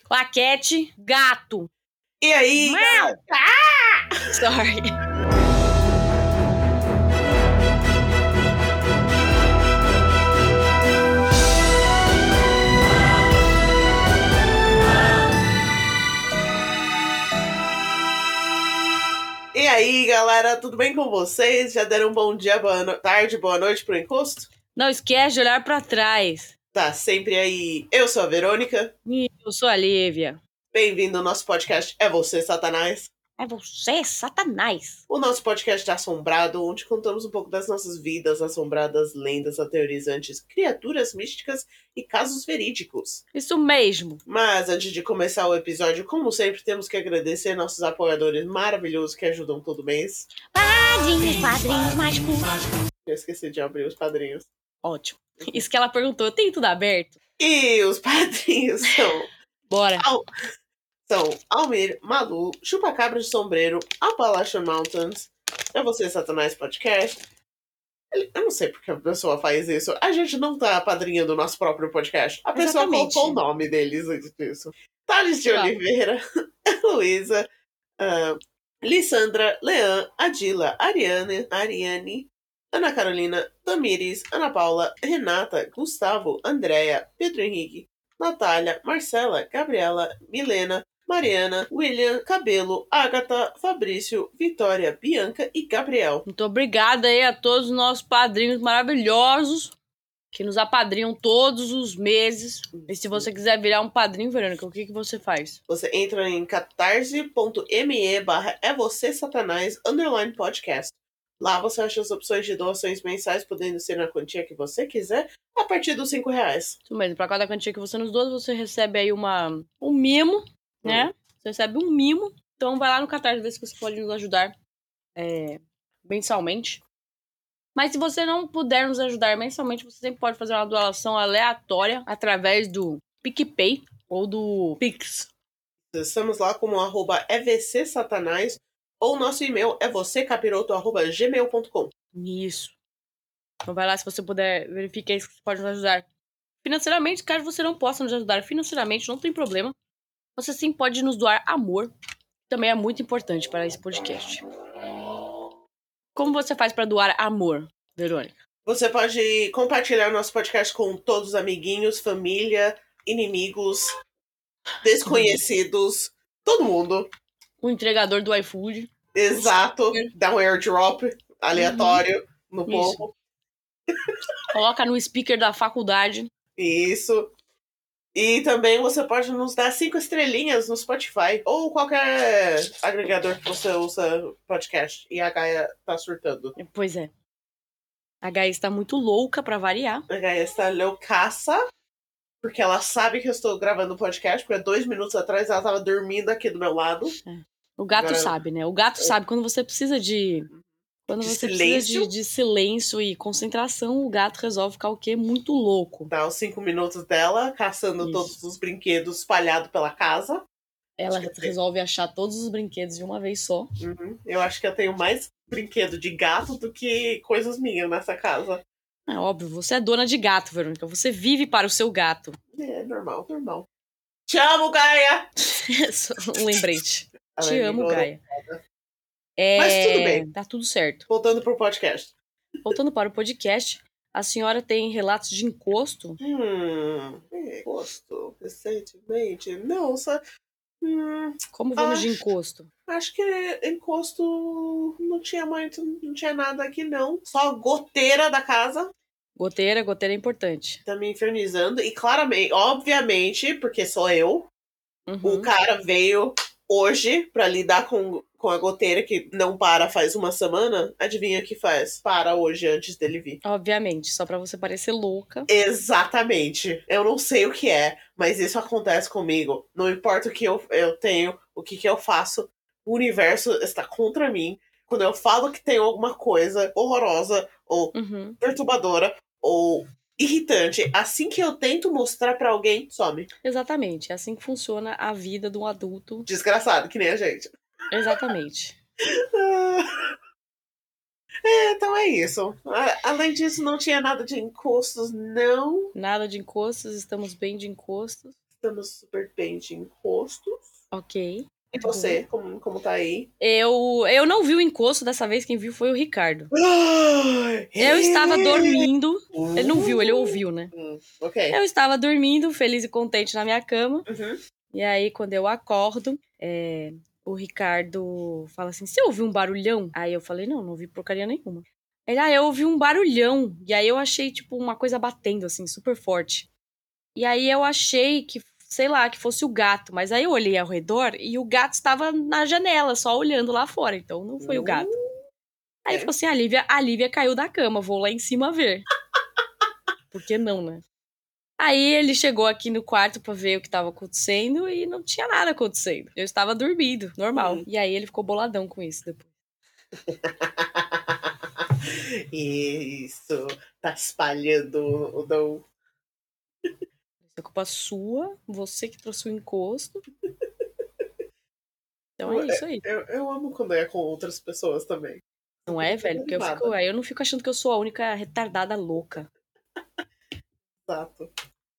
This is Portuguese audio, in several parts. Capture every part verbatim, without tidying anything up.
Claquete, gato. E aí? Mau! Ah! Sorry. E aí, galera, tudo bem com vocês? Já deram um bom dia, boa no... tarde, boa noite pro encosto? Não esquece de olhar pra trás. Tá sempre aí. Eu sou a Verônica. E eu sou a Lívia. Bem-vindo ao nosso podcast É Você, Satanás. É você, Satanás. O nosso podcast de assombrado, onde contamos um pouco das nossas vidas assombradas, lendas aterrorizantes, criaturas místicas e casos verídicos. Isso mesmo. Mas antes de começar o episódio, como sempre, temos que agradecer nossos apoiadores maravilhosos que ajudam todo mês. Padrinhos, padrinhos mágicos. Eu esqueci de abrir os padrinhos. Ótimo. Isso que ela perguntou, tem tudo aberto? E os padrinhos são... Bora. Al... São Almir, Malu, Chupacabra de Sombreiro, Appalachian Mountains, É Você, Satanás Podcast. Eu não sei porque a pessoa faz isso. A gente não tá apadrinhando o nosso próprio podcast. A pessoa Exatamente. colocou o nome deles nisso. Thales de Claro. Oliveira, Luísa, uh, Lissandra, Leã, Adila, Ariane, Ariane, Ana Carolina, Tamires, Ana Paula, Renata, Gustavo, Andréia, Pedro Henrique, Natália, Marcela, Gabriela, Milena, Mariana, William, Cabelo, Agatha, Fabrício, Vitória, Bianca e Gabriel. Muito obrigada aí a todos os nossos padrinhos maravilhosos que nos apadrinham todos os meses. E se você quiser virar um padrinho, Verônica, o que, que você faz? Você entra em catarse.me barra é você satanás underline podcast. Lá você acha as opções de doações mensais, podendo ser na quantia que você quiser, a partir dos cinco reais. Isso mesmo, pra cada quantia que você nos doa, você recebe aí uma, um mimo, né? Hum. Você recebe um mimo. Então vai lá no Catarse ver se você pode nos ajudar é, mensalmente. Mas se você não puder nos ajudar mensalmente, você sempre pode fazer uma doação aleatória através do PicPay ou do Pix. Estamos lá como arroba evcsatanás ou nosso e-mail é vocêcapiroto arroba gmail ponto com. Isso. Então vai lá, se você puder, verifique aí se você pode nos ajudar financeiramente. Caso você não possa nos ajudar financeiramente, não tem problema. Você sim pode nos doar amor. Também é muito importante para esse podcast. Como você faz para doar amor, Verônica? Você pode compartilhar nosso podcast com todos os amiguinhos, família, inimigos, desconhecidos, todo mundo. O entregador do iFood. Exato. Dá um airdrop aleatório uhum. no Isso. povo. Coloca no speaker da faculdade. Isso. E também você pode nos dar cinco estrelinhas no Spotify ou qualquer agregador que você usa podcast. E a Gaia tá surtando. Pois é. A Gaia está muito louca pra variar. A Gaia está loucaça, porque ela sabe que eu estou gravando o podcast, porque dois minutos atrás ela tava dormindo aqui do meu lado. É. O gato Agora... sabe, né? O gato sabe quando você precisa de... Quando de você silêncio. precisa de, de silêncio e concentração, o gato resolve ficar o quê? Muito louco. Dá os cinco minutos dela, caçando Isso. todos os brinquedos espalhados pela casa. Ela resolve tenho... achar todos os brinquedos de uma vez só. Uhum. Eu acho que eu tenho mais brinquedo de gato do que coisas minhas nessa casa. É óbvio, você é dona de gato, Verônica. Você vive para o seu gato. É, normal, normal. Te amo, Gaia! um lembrete. Te amo, Gaia. É... Mas tudo bem. Tá tudo certo. Voltando pro podcast. Voltando para o podcast, a senhora tem relatos de encosto? Hum, encosto, recentemente? Não, só... Hum, Como vamos acho, de encosto? Acho que encosto não tinha muito, não tinha nada aqui não. Só goteira da casa. Goteira, goteira é importante. Tá me infernizando. E claramente, obviamente, porque sou eu, uhum. o cara veio hoje pra lidar com, com a goteira que não para faz uma semana. Adivinha o que faz? Para hoje antes dele vir. Obviamente, só pra você parecer louca. Exatamente. Eu não sei o que é, mas isso acontece comigo. Não importa o que eu, eu tenho, o que, que eu faço, o universo está contra mim. Quando eu falo que tem alguma coisa horrorosa, ou uhum. perturbadora, ou irritante, assim que eu tento mostrar pra alguém, some. Exatamente, é assim que funciona a vida de um adulto. Desgraçado, que nem a gente. Exatamente. É, então é isso. Além disso, não tinha nada de encostos, não. Nada de encostos, estamos bem de encostos. Estamos super bem de encostos. Ok. E você, como, como tá aí? Eu, eu não vi o encosto dessa vez, quem viu foi o Ricardo. Ai, Eu estava dormindo. Uh, Ele não viu, ele ouviu, né? hum, ok. Eu estava dormindo, feliz e contente na minha cama. Uhum. E aí, quando eu acordo, é, o Ricardo fala assim, você ouviu um barulhão? Aí eu falei, não, não ouvi porcaria nenhuma. Ele, ah, eu ouvi um barulhão. E aí eu achei, tipo, uma coisa batendo, assim, super forte. E aí eu achei que, sei lá, que fosse o gato. Mas aí eu olhei ao redor e o gato estava na janela, só olhando lá fora. Então não foi o gato. Aí ele É. falou assim, a Lívia, a Lívia caiu da cama, vou lá em cima ver. Por que não, né? Aí ele chegou aqui no quarto pra ver o que tava acontecendo e não tinha nada acontecendo. Eu estava dormindo, normal. Hum. E aí ele ficou boladão com isso depois. Isso. Tá espalhando o dom. Isso é culpa sua, você que trouxe o encosto. Então é isso aí. Eu, eu amo quando é com outras pessoas também. Não é, velho? Porque eu fico, aí eu não fico achando que eu sou a única retardada louca. Exato.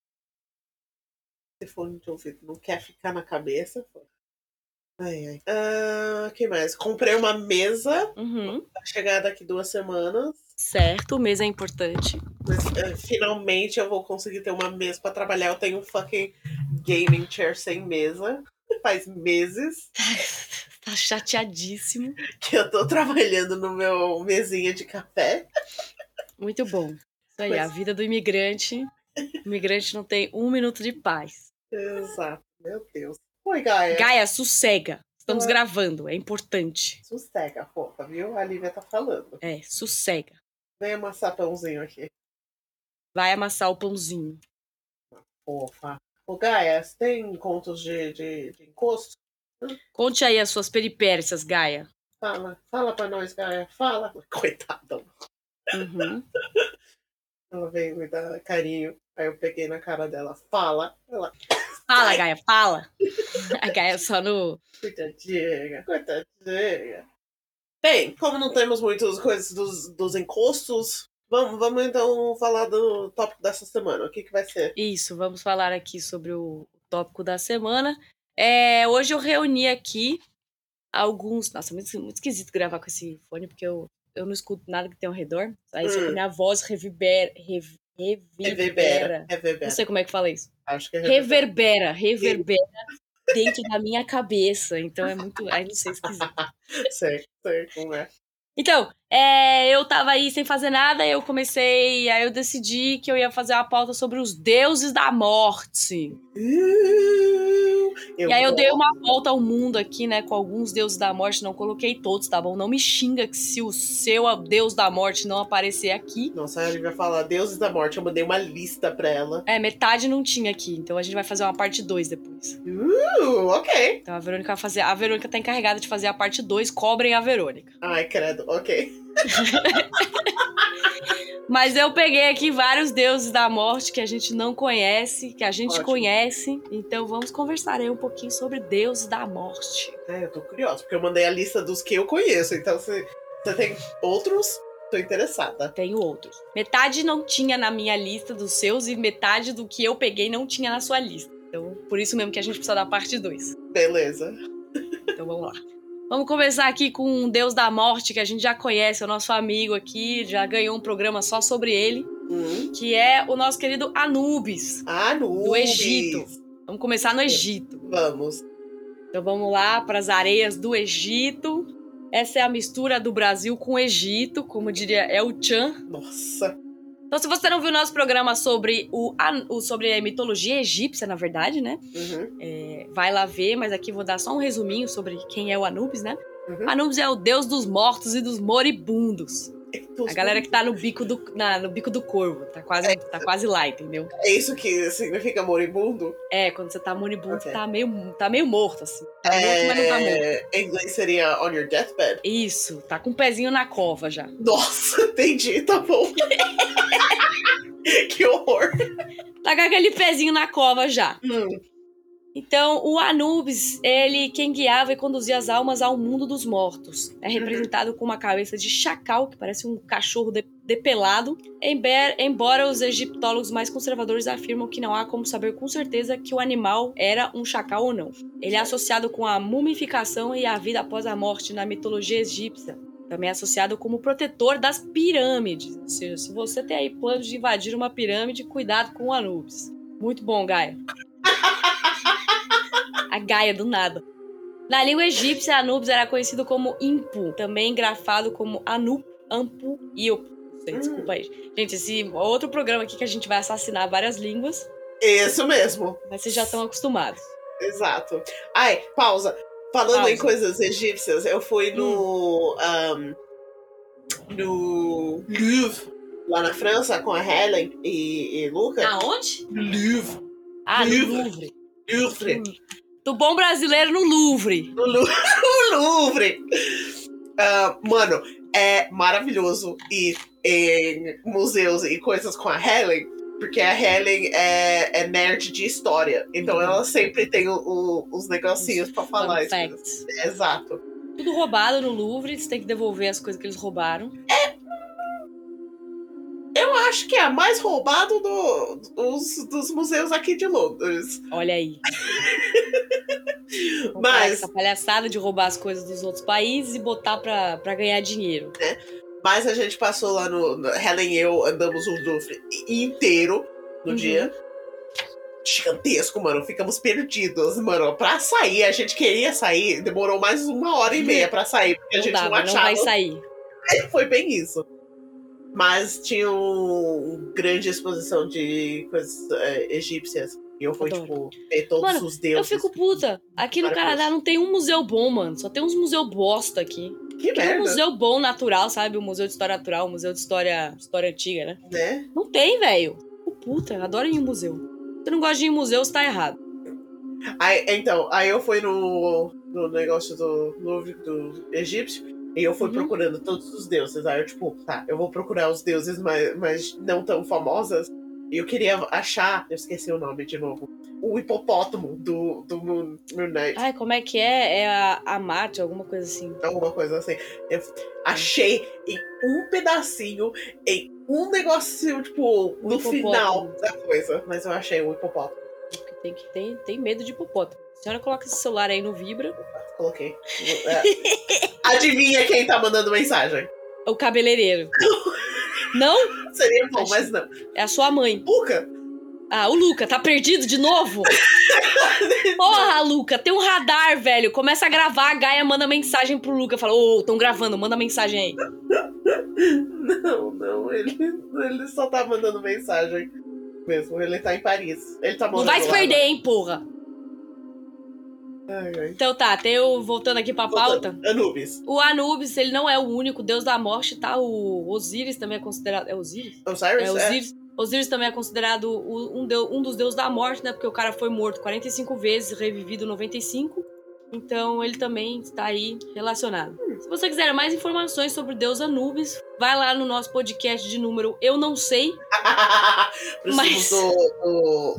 Se fone de ouvido não quer ficar na cabeça. Ai, ai. Ah, que mais? Comprei uma mesa. Uhum. Vai chegar daqui duas semanas. Certo, o mês é importante. Mas, uh, finalmente eu vou conseguir ter uma mesa pra trabalhar. Eu tenho um fucking gaming chair sem mesa. Faz meses Tá chateadíssimo. que eu tô trabalhando no meu mesinha de café. Muito bom. Isso aí, Mas- a vida do imigrante. O imigrante não tem um minuto de paz. Exato. Meu Deus. Oi, Gaia. Gaia, sossega. Estamos Ué. gravando, é importante. Sossega, fofa, viu? A Lívia tá falando. É, sossega. Vem amassar pãozinho aqui. Vai amassar o pãozinho. Fofa. Ô, Gaia, você tem contos de, de, de encosto? Conte aí as suas peripécias, Gaia. Fala. Fala pra nós, Gaia. Fala. Coitada. Uhum. Ela veio me dar carinho. Aí eu peguei na cara dela. Fala. Ela. Fala, Gaia, fala. A Gaia só no... Coitadinha, coitadinha. Bem, como não temos muitas coisas dos, dos encostos, vamos, vamos então falar do tópico dessa semana. O que, que vai ser? Isso, vamos falar aqui sobre o tópico da semana. É, hoje eu reuni aqui alguns... Nossa, muito, muito esquisito gravar com esse fone, porque eu, eu não escuto nada que tem ao redor. Aí só que Hum. minha voz reverbera, rev, reverbera. Reverbera. Reverbera. Não sei como é que fala isso. Acho que é reverbera. Reverbera, reverbera dentro da minha cabeça. Então é muito... Ai, não sei, esquisito. Sei, sei como é. Então, é, eu tava aí sem fazer nada, eu comecei, aí eu decidi que eu ia fazer uma pauta sobre os deuses da morte. Uh, eu e aí eu dei gosto. uma volta ao mundo aqui, né, com alguns deuses da morte, não coloquei todos, tá bom? Não me xinga que se o seu deus da morte não aparecer aqui. Nossa, a gente vai falar deuses da morte, eu mandei uma lista pra ela. É, metade não tinha aqui, então a gente vai fazer uma parte dois depois. Uh, ok. Então a Verônica vai fazer, a Verônica tá encarregada de fazer a parte dois, cobrem a Verônica. Ai, credo, ok. Mas eu peguei aqui vários deuses da morte que a gente não conhece, que a gente Ótimo. conhece. Então vamos conversar aí um pouquinho sobre deuses da morte. É, eu tô curiosa, porque eu mandei a lista dos que eu conheço, então se você tem outros, tô interessada. Tenho outros. Metade não tinha na minha lista dos seus e metade do que eu peguei não tinha na sua lista. Então, por isso mesmo que a gente precisa da parte dois. Beleza. Então vamos lá. Vamos começar aqui com um deus da morte que a gente já conhece, é o nosso amigo aqui, já ganhou um programa só sobre ele, Hum. que é o nosso querido Anubis, Anubis. do Egito. Vamos começar no Egito. Vamos. Então vamos lá para as areias do Egito. Essa é a mistura do Brasil com o Egito, como diria El Chan. Nossa. Então, se você não viu o nosso programa sobre, o, o, sobre a mitologia egípcia, na verdade, né? Uhum. É, vai lá ver, mas aqui vou dar só um resuminho sobre quem é o Anubis, né? Uhum. Anubis é o deus dos mortos e dos moribundos. Então, A galera que tá no bico do, na, no bico do corvo. Tá quase, tá quase lá, entendeu? É isso que significa moribundo? É, quando você tá moribundo, Okay. você tá meio, tá meio morto, assim. Tá é... morto, mas não tá morto. Em inglês seria on your deathbed? Isso, tá com o pezinho na cova já. Nossa, entendi, tá bom. Que horror. Tá com aquele pezinho na cova já. Hum. Então, o Anubis, ele quem guiava e conduzia as almas ao mundo dos mortos. É representado com uma cabeça de chacal, que parece um cachorro de, depelado, embe- embora os egiptólogos mais conservadores afirmam que não há como saber com certeza que o animal era um chacal ou não. Ele é associado com a mumificação e a vida após a morte na mitologia egípcia. Também é associado como protetor das pirâmides. Ou seja, se você tem aí planos de invadir uma pirâmide, cuidado com o Anubis. Muito bom, Gaia. A Gaia do nada. Na língua egípcia, Anubis era conhecido como Impu, também grafado como Anup, Ampu e Op. Desculpa aí. Gente, esse é outro programa aqui que a gente vai assassinar várias línguas. Isso mesmo. Mas vocês já estão acostumados. Exato. Ai, pausa. Falando Pausa. em coisas egípcias, eu fui no... Hum. Um, no Louvre, lá na França, com a Helen e, e Luca. Aonde? Louvre. Ah, no Louvre. Louvre. Louvre. Hum. Do bom brasileiro no Louvre. No Louvre. No Louvre. Uh, mano, é maravilhoso ir em museus e coisas com a Helen, porque a Helen é, é nerd de história. Então Uhum. ela sempre tem o, o, os negocinhos Os pra falar. fun facts. É, exato. Tudo roubado no Louvre, você tem que devolver as coisas que eles roubaram. Eu acho que é a mais roubado do, dos, dos museus aqui de Londres. Olha aí. Mas essa palhaçada de roubar as coisas dos outros países e botar pra, pra ganhar dinheiro. Né? Mas a gente passou lá no, no... Helen e eu andamos o Louvre inteiro no Uhum. dia. Gigantesco, mano. Ficamos perdidos, mano. Pra sair, a gente queria sair. Demorou mais uma hora e meia pra sair. Porque a Não gente dá, não mas não achava. vai sair. Foi bem isso. Mas tinha uma grande exposição de coisas é, egípcias. E eu fui, Adoro. tipo, ver todos Mano, os Eu deuses. fico puta. Aqui no Maravilhoso. Canadá não tem um museu bom, mano. Só tem uns museu bosta aqui. Que Tem um merda, museu bom natural, sabe? O Museu de História Natural, o Museu de História, história Antiga, né? né? Não tem, velho. Fico puta, adoro ir em museu. Se você não gosta de ir em museu, você tá errado. Aí, então, aí eu fui no, no negócio do Louvre do egípcio e eu fui Uhum. procurando todos os deuses. Aí eu, tipo, tá, eu vou procurar os deuses, mas, mas não tão famosos. E eu queria achar, eu esqueci o nome de novo, o hipopótamo do, do Moon, Moon Knight. Ai, como é que é? É a, a Marte, alguma coisa assim. Alguma coisa assim. Eu achei em um pedacinho, em um negocinho, tipo, no hipopótamo. final da coisa. Mas eu achei o hipopótamo. Porque tem, que, tem, tem medo de hipopótamo. A senhora coloca esse celular aí no Vibra. Coloquei. É. Adivinha quem tá mandando mensagem? É o cabeleireiro. Não? Seria bom, Acho- mas não. É a sua mãe. Luca! Ah, o Luca, tá perdido de novo? Porra, Luca, tem um radar, velho. Começa a gravar, a Gaia manda mensagem pro Luca. Fala, ô, tão gravando, manda mensagem aí. Não, não, ele, ele só tá mandando mensagem mesmo. Ele tá em Paris. Ele tá Não morando vai se lá, perder, hein, porra. né? Ai, ai. Então tá, tem o, voltando aqui pra pauta. Anubis. O Anubis, ele não é o único deus da morte, tá? O Osíris também é considerado... É Osíris? Osiris? É, Osíris. Osíris também é considerado o- um, deu- um dos deuses da morte, né? Porque o cara foi morto quarenta e cinco vezes, revivido noventa e cinco. Então ele também está aí relacionado. Se você quiser mais informações sobre o deus Anubis, vai lá no nosso podcast de número Eu Não Sei. Precisamos Mas- do, do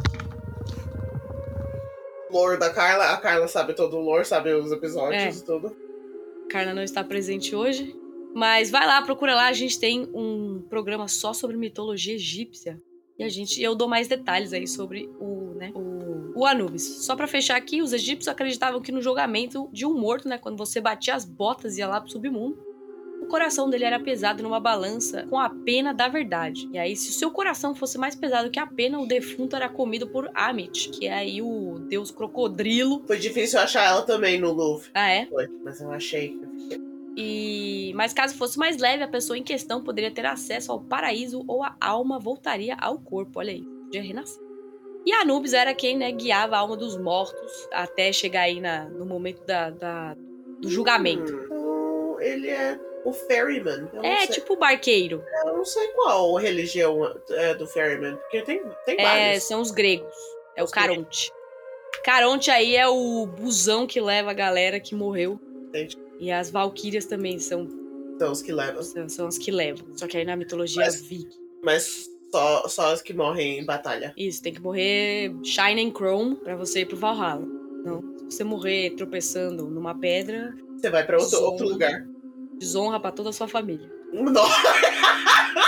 lore da Carla. A Carla sabe todo o lore, sabe os episódios É. e tudo. A Carla não está presente hoje. Mas vai lá, procura lá. A gente tem um programa só sobre mitologia egípcia. E a gente, eu dou mais detalhes aí sobre o, né, o, o Anubis. Só pra fechar aqui, os egípcios acreditavam que no julgamento de um morto, né, quando você batia as botas e ia lá pro submundo, o coração dele era pesado numa balança com a pena da verdade. E aí, se o seu coração fosse mais pesado que a pena, o defunto era comido por Amit, que é aí o deus crocodrilo. Foi difícil achar ela também no Louvre. Ah, é? Foi, mas eu achei. E... Mas caso fosse mais leve, a pessoa em questão poderia ter acesso ao paraíso ou a alma voltaria ao corpo. Olha aí, podia renascer. E Anubis era quem, né, guiava a alma dos mortos até chegar aí na, no momento da, da- do julgamento. Hum, então, ele é o Ferryman. Eu não É, sei, tipo o barqueiro. eu não sei qual religião é do Ferryman, porque tem, tem É, vários. são os gregos. É o Os gregos. Caronte. Caronte aí é o busão que leva a galera que morreu. Entendi. E as valquírias também são, São os que levam. são, são as que levam. Só que aí na mitologia Mas- viking. Mas só, só os que morrem em batalha. Isso, tem que morrer Shine and Chrome pra você ir pro Valhalla. Não, se você morrer tropeçando numa pedra, Você vai pra outro, Som. outro lugar. desonra pra toda a sua família. Nossa!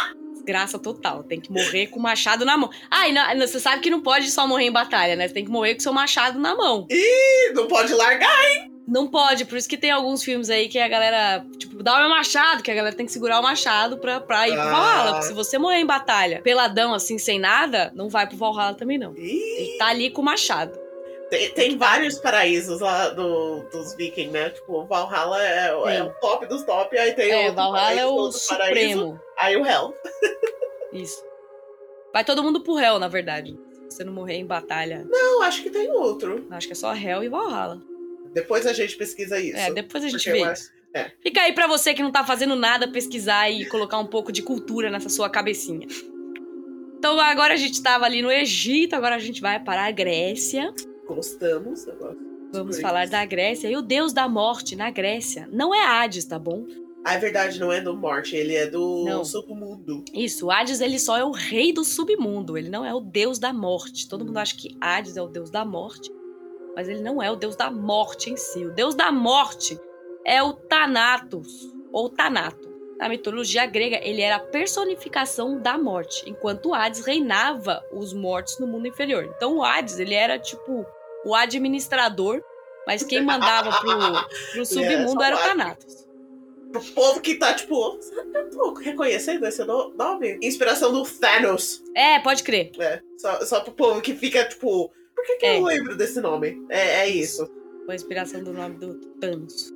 desgraça total. Tem que morrer com o machado na mão. Ah, e não, você sabe que não pode só morrer em batalha, né? Você tem que morrer com seu machado na mão. Ih, não pode largar, hein? Não pode, por isso que tem alguns filmes aí que a galera, tipo, dá o meu machado, que a galera tem que segurar o machado pra, pra ir pro Ah. Valhalla. Porque se você morrer em batalha, peladão, assim, sem nada, não vai pro Valhalla também, não. Ih. Ele tá ali com o machado. Tem, tem vários paraísos lá do, dos vikings, né? Tipo, o Valhalla é, é o top dos top, aí tem É, outro Valhalla paraíso, é o outro paraíso, supremo. aí o Hell. Isso. Vai todo mundo pro Hell, na verdade. Se você não morrer em batalha. Não, acho que tem outro. Acho que é só Hell e Valhalla. Depois a gente pesquisa isso. É, depois a gente Porque vê eu- isso. é. Fica aí pra você que não tá fazendo nada, pesquisar e colocar um pouco de cultura nessa sua cabecinha. Então agora a gente tava ali no Egito, agora a gente vai para a Grécia. Gostamos. Eu gosto. Vamos Great. falar da Grécia. E o deus da morte na Grécia não é Hades, tá bom? Ah, é verdade, não é do Morte, ele é do Não. submundo. Isso, Hades ele só é o rei do submundo, ele não é o deus da morte. Todo mundo acha que Hades é o deus da morte, mas ele não é o deus da morte em si. O deus da morte é o Thanatos, ou Thanato. Na mitologia grega, ele era a personificação da morte, enquanto Hades reinava os mortos no mundo inferior. Então o Hades, ele era tipo o administrador, mas quem mandava pro, pro submundo só era o o Thanatos. Pro povo que tá, tipo, será que eu tô reconhecendo esse no- nome? Inspiração do Thanos. É, pode crer. É, só, só pro povo que fica, tipo, por que, que É. eu lembro desse nome? É, é isso. Foi a inspiração do nome do Thanos.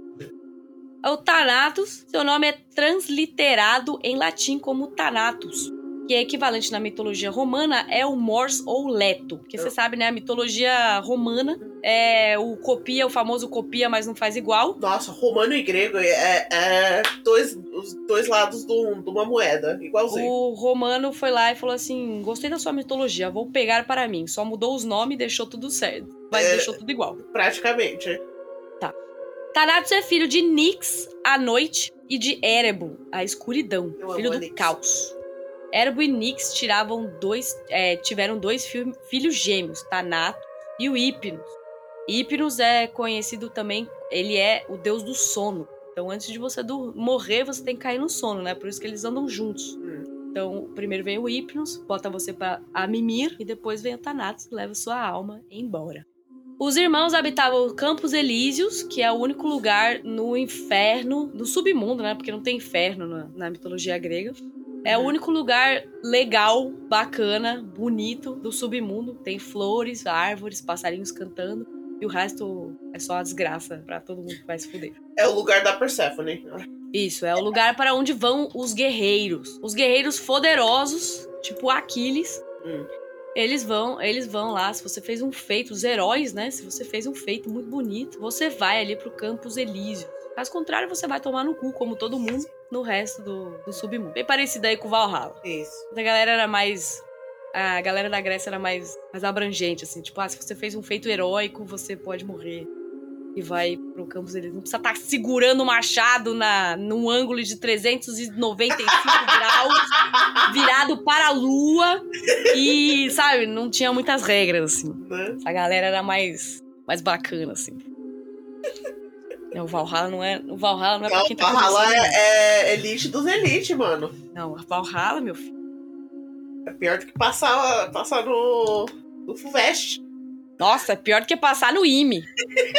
O Thanatos, seu nome é transliterado em latim como Thanatos, que é equivalente na mitologia romana é o Mors ou Leto. Porque você sabe, né, a mitologia romana é o copia, o famoso copia, mas não faz igual. Nossa, romano e grego é, é dois, os dois lados do- de uma moeda, igualzinho. O romano foi lá e falou assim, gostei da sua mitologia, vou pegar para mim. Só mudou os nomes e deixou tudo certo, mas É. deixou tudo igual. Praticamente. Thanatos é filho de Nix, a noite, e de Erebor, a escuridão, Eu filho amo a do Nix. caos. Erebor e Nix tiravam dois, é, tiveram dois fi- filhos gêmeos, Thanatos e o Hypnos. Hypnos é conhecido também, ele é o deus do sono. Então, antes de você dur- morrer, você tem que cair no sono, né? Por isso que eles andam juntos. Hum. Então, primeiro vem o Hypnos, bota você pra a mimir, e depois vem o Thanatos, leva sua alma embora. Os irmãos habitavam os Campos Elíseos, que é o único lugar no inferno, no submundo, né? Porque não tem inferno na, na mitologia grega. É o único lugar legal, bacana, bonito do submundo. Tem flores, árvores, passarinhos cantando. E o resto é só a desgraça pra todo mundo que vai se fuder. É o lugar da Persephone. Isso, é o lugar para onde vão os guerreiros. Os guerreiros poderosos, tipo Aquiles. Hum. Eles vão, eles vão lá, se você fez um feito, os heróis, né? Se você fez um feito muito bonito, você vai ali pro Campos Elíseos. Caso contrário, você vai tomar no cu, como todo mundo, no resto do, do submundo. Bem parecido aí com o Valhalla. Isso. A galera era mais... A galera da Grécia era mais, mais abrangente, assim. Tipo, ah, se você fez um feito heróico, você pode morrer. E vai pro Campos Elíseos. Não precisa estar segurando o machado na, num ângulo de trezentos e noventa e cinco graus, virado para a lua. E, sabe, não tinha muitas regras, assim. Né? A galera era mais, mais bacana, assim. É, o Valhalla não é, o Valhalla não é pra Não, quem tá Valhalla começando. é, é elite dos elite, mano. Não, o Valhalla, meu filho. É pior do que passar, passar no, no Fuvest. Nossa, é pior do que passar no I M E.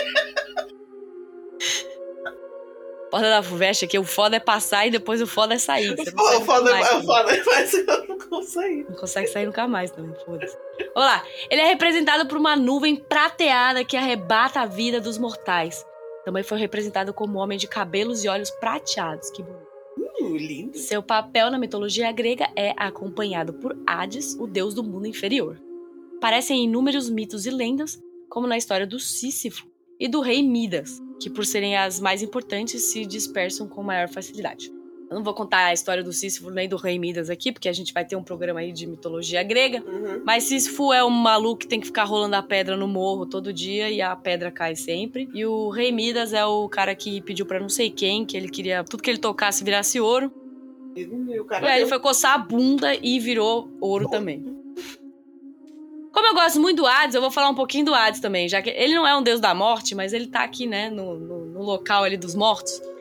Foda da Fuvest aqui, o foda é passar e depois o foda é sair. Você não sai O foda nunca mais, é também. foda, mas eu não consigo. Não consegue sair nunca mais também, foda-se. Vamos lá. Ele é representado por uma nuvem prateada que arrebata a vida dos mortais. Também foi representado como homem de cabelos e olhos prateados. Que bonito. Uh, lindo. Seu papel na mitologia grega é acompanhado por Hades, o deus do mundo inferior. Aparecem em inúmeros mitos e lendas, como na história do Sísifo e do rei Midas, que por serem as mais importantes se dispersam com maior facilidade. Eu não vou contar a história do Sísifo nem do rei Midas aqui, porque a gente vai ter um programa aí de mitologia grega. Uhum. Mas Sísifo é um maluco que tem que ficar rolando a pedra no morro todo dia e a pedra cai sempre. E o rei Midas é o cara que pediu pra não sei quem, que ele queria tudo que ele tocasse virasse ouro. E, e o E cara aí ele deu. foi coçar a bunda e virou ouro também. Como eu gosto muito do Hades, eu vou falar um pouquinho do Hades também, já que ele não é um deus da morte, mas ele tá aqui, né, no, no, no local ali dos mortos.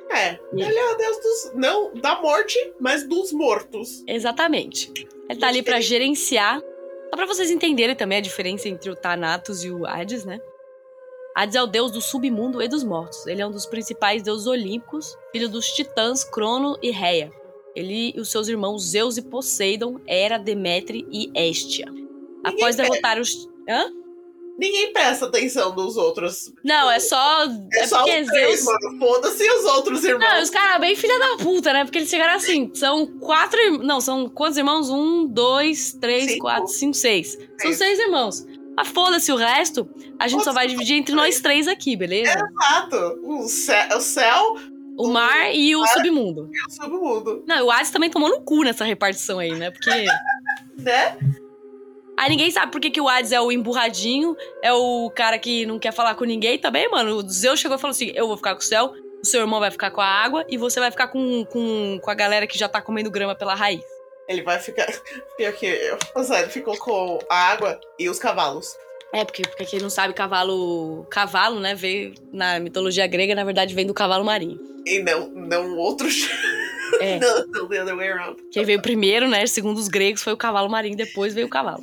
É, ele é o deus dos... Não da morte, mas dos mortos. Exatamente. Ele tá ali pra gerenciar. Só pra vocês entenderem também a diferença entre o Thanatos e o Hades, né? Hades é o deus do submundo e dos mortos. Ele é um dos principais deuses olímpicos, filho dos titãs Crono e Reia. Ele e os seus irmãos Zeus e Poseidon, Hera, Demétre e Hestia. Ninguém Após pe- derrotar os... Hã? Ninguém presta atenção nos outros. Não, é só... É, É só porque os três, Zeus... mano. Foda-se os outros irmãos. Não, os caras bem filha da puta, né? Porque eles chegaram assim, são quatro... irm- Não, são quantos irmãos? Um, dois, três, Cinco. quatro, cinco, seis. São Seis. seis irmãos. Mas foda-se o resto, a gente só vai dividir entre nós três aqui, beleza? Exato. O céu, o céu O mar e o submundo. e o submundo. Não, o Hades também tomou no cu nessa repartição aí, né? Porque... Né? Aí ninguém sabe por que, que o Hades é o emburradinho, é o cara que não quer falar com ninguém também, mano. O Zeus chegou e falou assim, eu vou ficar com o céu, o seu irmão vai ficar com a água e você vai ficar com, com, com a galera que já tá comendo grama pela raiz. Ele vai ficar... Pior que... O Zé ficou com a água e os cavalos. É, porque, porque quem não sabe, cavalo... Cavalo, né, veio na mitologia grega, na verdade, vem do cavalo marinho. E não, não outros... É. não, não, the other way around. Quem veio primeiro, né, segundo os gregos, foi o cavalo marinho, depois veio o cavalo.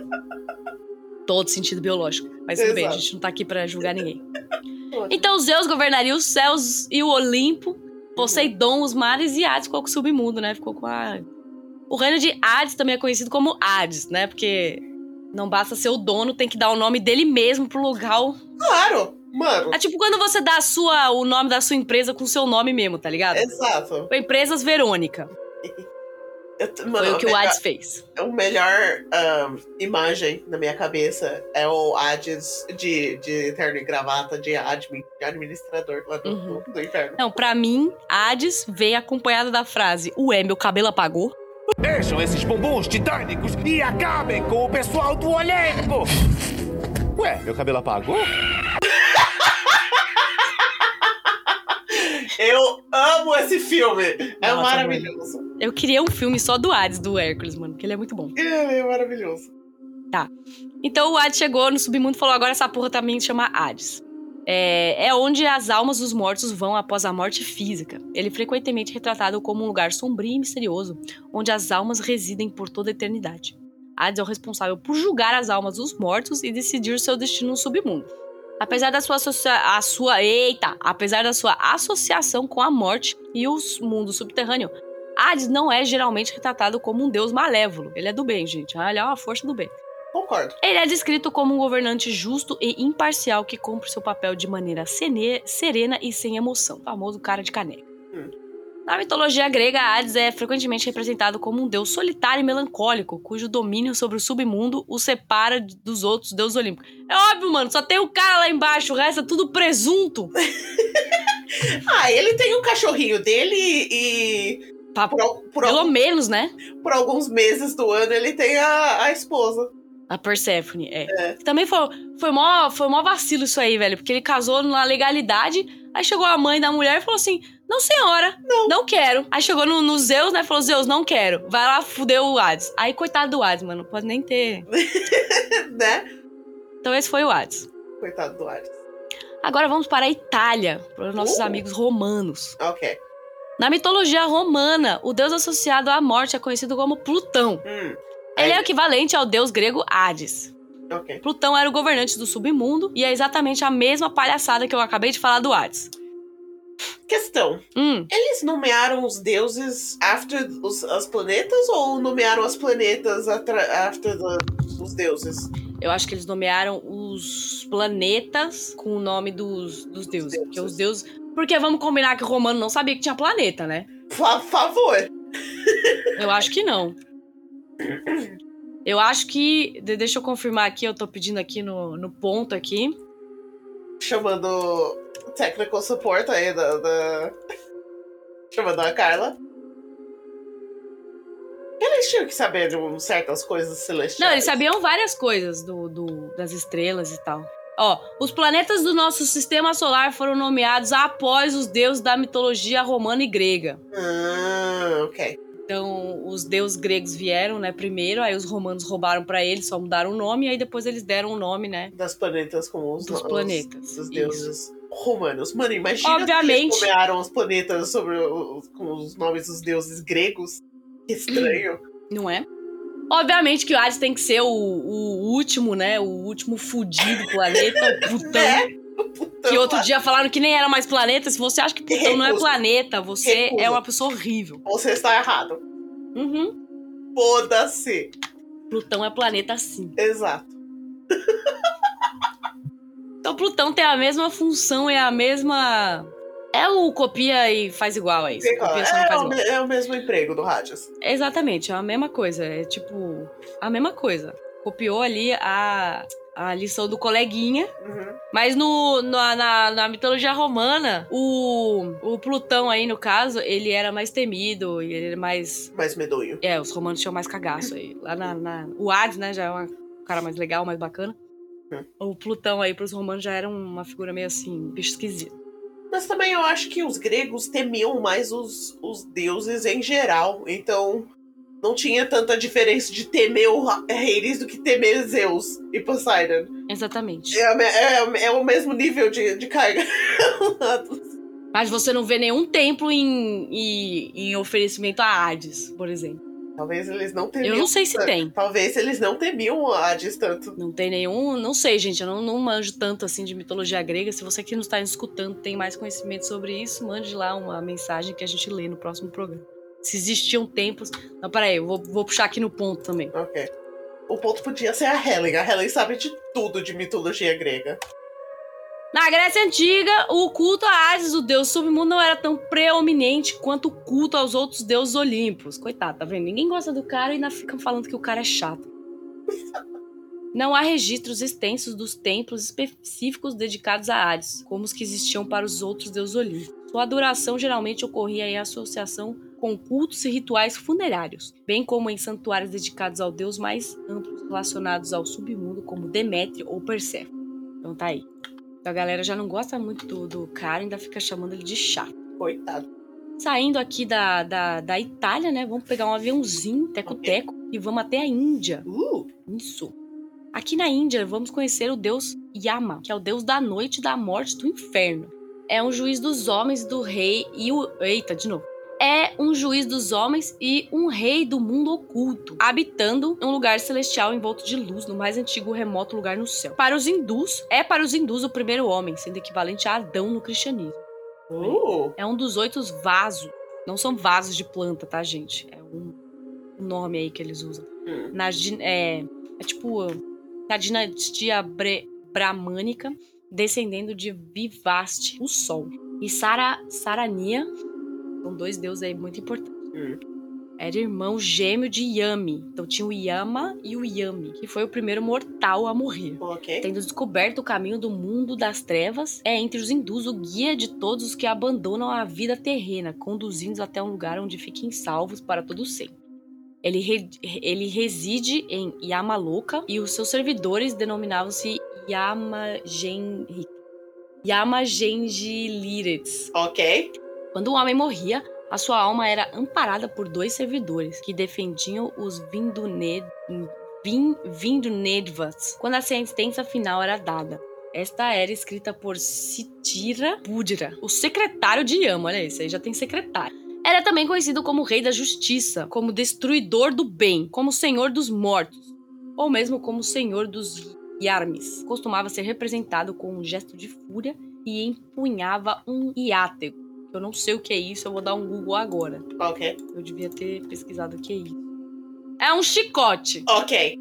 Todo sentido biológico. Mas tudo bem, a Exato. gente não tá aqui pra julgar ninguém. Então Zeus governaria os céus e o Olimpo, Poseidon, os mares, e Hades ficou com o submundo, né? Ficou com a... O reino de Hades também é conhecido como Hades, né? Porque não basta ser o dono, tem que dar o nome dele mesmo pro local. Claro, mano. É tipo quando você dá a sua, o nome da sua empresa com o seu nome mesmo, tá ligado? Exato. Empresas Verônica. Eu, mano, Foi o que o melhor, Hades fez. a melhor um, imagem na minha cabeça é o Hades de, de terno e gravata de, admin, de administrador lá do, Uhum. do, do inferno. Não, pra mim, Hades vem acompanhado da frase: ué, meu cabelo apagou? Deixam esses bumbuns titânicos e acabem com o pessoal do Olimpo! Ué, meu cabelo apagou? Eu amo esse filme. É Nossa, maravilhoso. Eu queria um filme só do Hades, do Hércules, mano, porque ele é muito bom. É, é maravilhoso. Então o Hades chegou no submundo e falou: agora essa porra também se chama Hades. É, é onde as almas dos mortos vão após a morte física. Ele é frequentemente retratado como um lugar sombrio e misterioso, onde as almas residem por toda a eternidade. Hades é o responsável por julgar as almas dos mortos e decidir seu destino no submundo. Apesar da sua, associa a sua, eita, apesar da sua associação com a morte e o mundo subterrâneo, Hades não é geralmente retratado como um deus malévolo. Ele é do bem, gente. Ele é uma força do bem. Concordo. Ele é descrito como um governante justo e imparcial que cumpre seu papel de maneira sene- serena e sem emoção. O famoso cara de caneca. Hum. Na mitologia grega, Hades é frequentemente representado como um deus solitário e melancólico, cujo domínio sobre o submundo o separa dos outros deuses olímpicos. É óbvio, mano, só tem o cara lá embaixo, o resto é tudo presunto. Ah, ele tem um cachorrinho dele e... Tá, por, al- por, pelo algum- menos, né? por alguns meses do ano ele tem a, a esposa. A Perséfone, é. É. Também foi, foi, mó, foi mó vacilo isso aí, velho. Porque ele casou na legalidade, aí chegou a mãe da mulher e falou assim: não, senhora, Não. não quero. Aí chegou no, no Zeus, né, falou: Zeus, não quero. Vai lá, fudeu o Hades. Aí, coitado do Hades, mano, não pode nem ter. Né? Então esse foi o Hades. Coitado do Hades. Agora vamos para a Itália, para os nossos Uh. amigos romanos. Ok. Na mitologia romana, o deus associado à morte é conhecido como Plutão. Hum. Ele é o Aí- equivalente ao deus grego Hades. Ok. Plutão era o governante do submundo e é exatamente a mesma palhaçada que eu acabei de falar do Hades. Questão. Hum, Eles nomearam os deuses after os as planetas ou nomearam as planetas atra- after the, os deuses? eu acho que eles nomearam os planetas com o nome dos, dos deuses. deuses. Porque os deuses. Porque vamos combinar que o romano não sabia que tinha planeta, né? Fa favor. Eu acho que não. Eu acho que. de- Deixa eu confirmar aqui, eu tô pedindo aqui no, no ponto aqui. Chamando technical support aí da, da... Chamando a Carla. Eles tinham que saber de um- certas coisas celestiais. Não, eles sabiam várias coisas do, do- das estrelas e tal. Ó, os planetas do nosso sistema solar foram nomeados após os deuses da mitologia romana e grega. Ah, ok. Então, os deuses gregos vieram, né, primeiro, aí os romanos roubaram pra eles, só mudaram o nome, e aí depois eles deram o nome, né, Das planetas com os dos os- planetas. Dos Isso. deuses romanos. Mano, imagina Obviamente. se eles nomearam os planetas sobre os, com os nomes dos deuses gregos. Que estranho. Não é? Obviamente que o Hades tem que ser o, o último, né? O último fudido planeta, o Plutão. É, o Plutão. Que outro lá. dia falaram que nem era mais planeta. Se você acha que Plutão Recuso. não é planeta, você Recuso. é uma pessoa horrível. Você está errado. Uhum. Foda-se. Plutão é planeta sim. Exato. Então Plutão tem a mesma função, é a mesma... É o copia e faz igual, é isso. Copia só não É, faz o, igual. me- é o mesmo emprego do Hades. Exatamente, é a mesma coisa. É tipo, a mesma coisa. Copiou ali a, a lição do coleguinha. Uhum. Mas no, na, na, na mitologia romana, o, o Plutão aí, no caso, ele era mais temido, e ele era mais... Mais medonho. É, os romanos tinham mais cagaço aí. Lá na, na... O Hades, né, já é uma- um cara mais legal, mais bacana. Hum. O Plutão aí, pros romanos, já era uma figura meio assim, bicho esquisito. Mas também eu acho que os gregos temiam mais os, os deuses em geral. Então, não tinha tanta diferença de temer o Hades do que temer Zeus e Poseidon. Exatamente. É, a me- é- é o mesmo nível de, de carga. Mas você não vê nenhum templo em, em, em oferecimento a Hades, por exemplo. Talvez eles não temiam. Eu não sei se tanto. tem. Talvez eles não temiam o Hades tanto. Não tem nenhum... Não sei, gente. Eu não, não manjo tanto, assim, de mitologia grega. Se você que não está escutando tem mais conhecimento sobre isso, mande lá uma mensagem que a gente lê no próximo programa. Se existiam templos... Não, peraí. Eu vou, vou puxar aqui no ponto também. Ok. O ponto podia ser a Helen. A Helen sabe de tudo de mitologia grega. Na Grécia Antiga, o culto a Hades, o deus submundo, não era tão preeminente quanto o culto aos outros deuses olímpicos. Coitado, tá vendo? Ninguém gosta do cara e ainda ficam falando que o cara é chato. Não há registros extensos dos templos específicos dedicados a Hades, como os que existiam para os outros deuses olímpicos. Sua adoração geralmente ocorria em associação com cultos e rituais funerários, bem como em santuários dedicados ao deus mais amplos relacionados ao submundo, como Demétrio ou Perséfone. Então tá aí. A galera já não gosta muito do, do cara e ainda fica chamando ele de chato. Coitado. Saindo aqui da, da, da Itália, né? Vamos pegar um aviãozinho, teco-teco, e vamos até a Índia. Uh, Isso. Aqui na Índia, vamos conhecer o deus Yama, que é o deus da noite, da morte e do inferno. É um juiz dos homens, do rei e o... Eita, de novo. É um juiz dos homens e um rei do mundo oculto, habitando um lugar celestial envolto de luz, no mais antigo e remoto lugar no céu. Para os hindus, é para os hindus o primeiro homem, sendo equivalente a Adão no cristianismo. uh. É um dos oito vasos. Não são vasos de planta, tá, gente? É um nome aí que eles usam. Hum. Na, din- é, é tipo na dinastia bre- bramânica, descendendo de Vivasti, o sol. E Sara, Sarania, são dois deuses aí muito importantes. Hum. Era irmão gêmeo de Yami. Então tinha o Yama e o Yami, que foi o primeiro mortal a morrer. Ok. Tendo descoberto o caminho do mundo das trevas, é entre os hindus o guia de todos os que abandonam a vida terrena, conduzindo até um lugar onde fiquem salvos para todo sempre. Ele, re- ele reside em Yamaloka e os seus servidores denominavam-se Yamagenri. Yamagengilirets. Ok. Quando o homem morria, a sua alma era amparada por dois servidores que defendiam os Vinduned... Vin... Vindunedvas quando a sentença final era dada. Esta era escrita por Sitira Budira, o secretário de Yama. Olha isso, aí já tem secretário. Era também conhecido como Rei da Justiça, como Destruidor do Bem, como Senhor dos Mortos, ou mesmo como Senhor dos Yarmis. Costumava ser representado com um gesto de fúria e empunhava um iátego. Eu não sei o que é isso, eu vou dar um Google agora. Ok. Eu devia ter pesquisado o que é isso. É um chicote. Ok.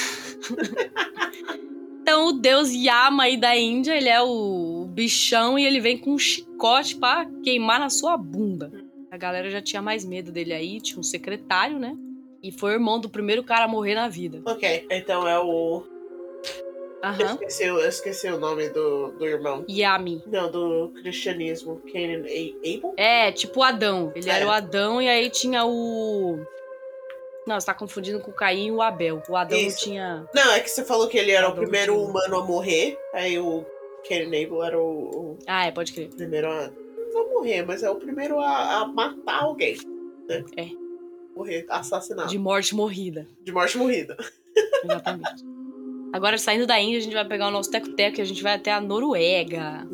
Então o deus Yama aí da Índia, ele é o bichão e ele vem com um chicote pra queimar na sua bunda. A galera já tinha mais medo dele aí, tinha um secretário, né? E foi o irmão do primeiro cara a morrer na vida. Ok. Então é o. Eu Aham. esqueci, eu esqueci o nome do, do irmão. Yami. Não, do cristianismo. Cain e Abel? É, tipo o Adão. Ele É. era o Adão e aí tinha o... Não, você tá confundindo com o Caim e o Abel. O Adão Isso. não tinha... Não, é que você falou que ele era o Adão primeiro tinha. humano a morrer. Aí o Cain e Abel era o, o Ah, é, pode crer. primeiro a. Não morrer, mas é o primeiro a, a matar alguém. Né? É. Morrer, assassinar. De De, morte morrida. morte morrida. Exatamente. Agora, saindo da Índia, a gente vai pegar o nosso teco-teco e a gente vai até a Noruega.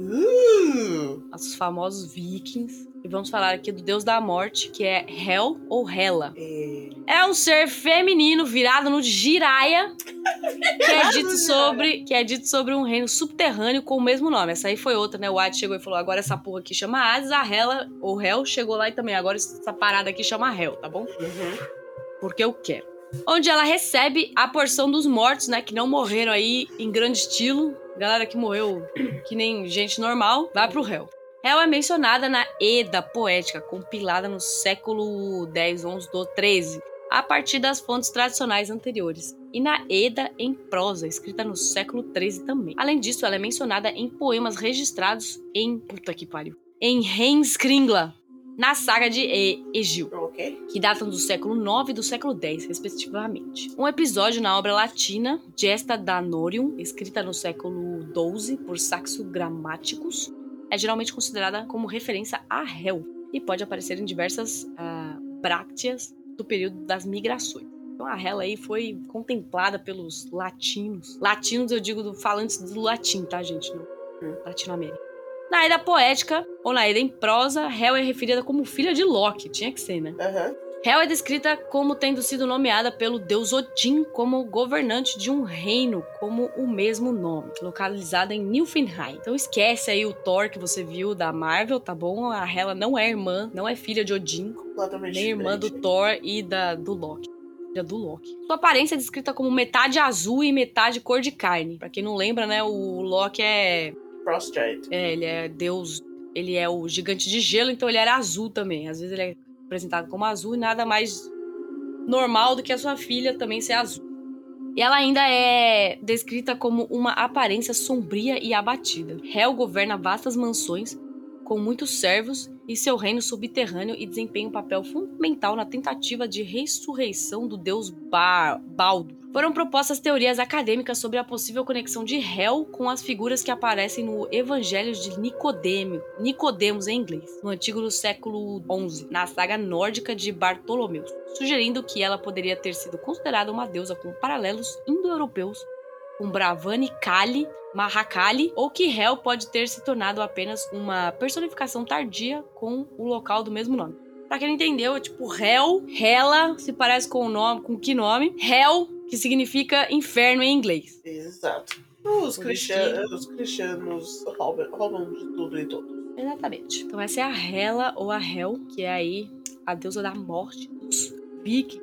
Uh! Nossos famosos vikings. E vamos falar aqui do deus da morte, que é Hel ou Hela. É... É um ser feminino virado no Jiraiya, que é dito sobre, que é dito sobre um reino subterrâneo com o mesmo nome. Essa aí foi outra, né? O Hades chegou e falou, agora essa porra aqui chama Hades, a Hela ou Hel chegou lá e também, agora essa parada aqui chama Hel, tá bom? Uhum. Porque eu quero. Onde ela recebe a porção dos mortos, né? Que não morreram aí em grande estilo. Galera que morreu que nem gente normal, vai pro Hel. Hel é mencionada na Eda poética, compilada no século dez, onze, doze, treze, a partir das fontes tradicionais anteriores, e na Eda em prosa, escrita no século treze também. Além disso, ela é mencionada em poemas registrados em... Puta que pariu. Em Heimskringla, na saga de e Egil, Ok. que datam do século nove e do século dez, respectivamente. Um episódio na obra latina Gesta Danorium, escrita no século doze por Saxo Grammaticus, é geralmente considerada como referência a Hel e pode aparecer em diversas uh, brácteas do período das migrações. Então a Hel aí foi contemplada pelos latinos. Latinos eu digo do falantes do latim, tá, gente? No Hum. Latinoamérica. Na Eda poética, ou na Eda em prosa, Hel é referida como filha de Loki. Tinha que ser, né? Uhum. Hel é descrita como tendo sido nomeada pelo deus Odin como governante de um reino como o mesmo nome, localizado em Niflheim. Então esquece aí o Thor que você viu da Marvel, tá bom? A Hela não é irmã, não é filha de Odin, Completamente nem irmã do diferente. Thor e da, do Loki. Filha do Loki. Sua aparência é descrita como metade azul e metade cor de carne. Pra quem não lembra, né, o Loki é... Frostgiant. É, ele é deus... Ele é o gigante de gelo, então ele era azul também. Às vezes ele é apresentado como azul e nada mais normal do que a sua filha também ser azul. E ela ainda é descrita como uma aparência sombria e abatida. Hel governa vastas mansões com muitos servos e seu reino subterrâneo e desempenha um papel fundamental na tentativa de ressurreição do deus ba- Baldur. Foram propostas teorias acadêmicas sobre a possível conexão de Hel com as figuras que aparecem no Evangelho de Nicodemo, Nicodemos em inglês, no antigo século onze, na saga nórdica de Bartolomeus, sugerindo que ela poderia ter sido considerada uma deusa com paralelos indo-europeus, com Bravani Kali, Mahakali, ou que Hel pode ter se tornado apenas uma personificação tardia com o local do mesmo nome. Pra quem não entendeu, é tipo Hel, Hela, se parece com o nome, com que nome? Hell, que significa inferno em inglês. Exato. Os, Por cristian... isso Os cristianos roubam, roubam de tudo e todos. Exatamente. Então essa é a Hela ou a Hel, que é aí a deusa da morte dos vikings.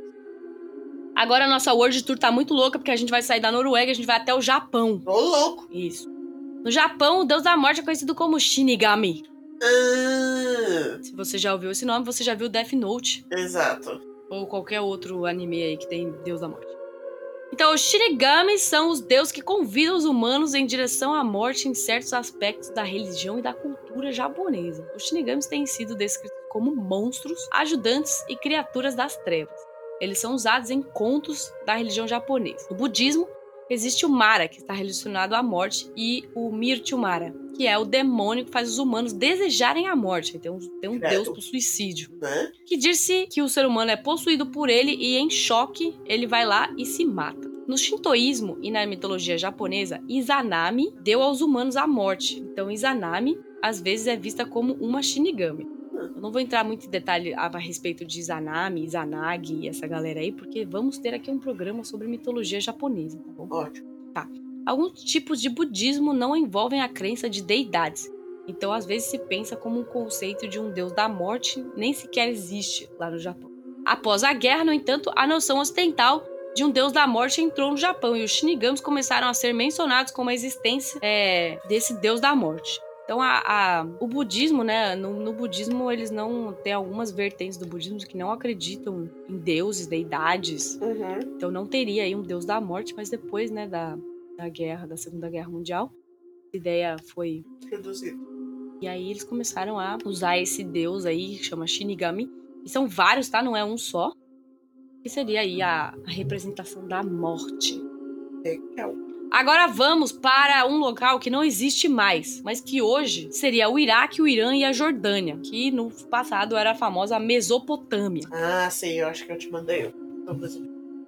Agora a nossa World Tour tá muito louca, porque a gente vai sair da Noruega e a gente vai até o Japão. Ô, louco! Isso. No Japão, o deus da morte é conhecido como Shinigami. Ah, Se você já ouviu esse nome, você já viu Death Note. exato. Ou qualquer outro anime aí que tem deus da morte. Então, os Shinigamis são os deuses que convidam os humanos em direção à morte em certos aspectos da religião e da cultura japonesa. Os Shinigamis têm sido descritos como monstros, ajudantes e criaturas das trevas. Eles são usados em contos da religião japonesa. No budismo, existe o Mara, que está relacionado à morte, e o Mrityumara, que é o demônio que faz os humanos desejarem a morte. Tem um, tem um deus pro suicídio. Né? Que diz-se que o ser humano é possuído por ele e, em choque, ele vai lá e se mata. No shintoísmo e na mitologia japonesa, Izanami deu aos humanos a morte. Então, Izanami, às vezes, é vista como uma Shinigami. Eu não vou entrar muito em detalhe a respeito de Izanami, Izanagi e essa galera aí, porque vamos ter aqui um programa sobre mitologia japonesa, tá bom? Ótimo. Tá. Alguns tipos de budismo não envolvem a crença de deidades. Então, às vezes, se pensa como um conceito de um deus da morte, nem sequer existe lá no Japão. Após a guerra, no entanto, a noção ocidental de um deus da morte entrou no Japão e os Shinigamis começaram a ser mencionados como a existência é, desse deus da morte. Então, a, a, o budismo, né, no, no budismo, eles não... Tem algumas vertentes do budismo que não acreditam em deuses, deidades. Uhum. Então, não teria aí um deus da morte, mas depois, né, da, da guerra, da Segunda Guerra Mundial, a ideia foi... Reduzido. E aí, eles começaram a usar esse deus aí, que chama Shinigami. E são vários, tá? Não é um só. Que seria aí a, a representação da morte. Legal. Agora vamos para um local que não existe mais, mas que hoje seria o Iraque, o Irã e a Jordânia, que no passado era a famosa Mesopotâmia. Ah, sim, eu acho que eu te mandei um.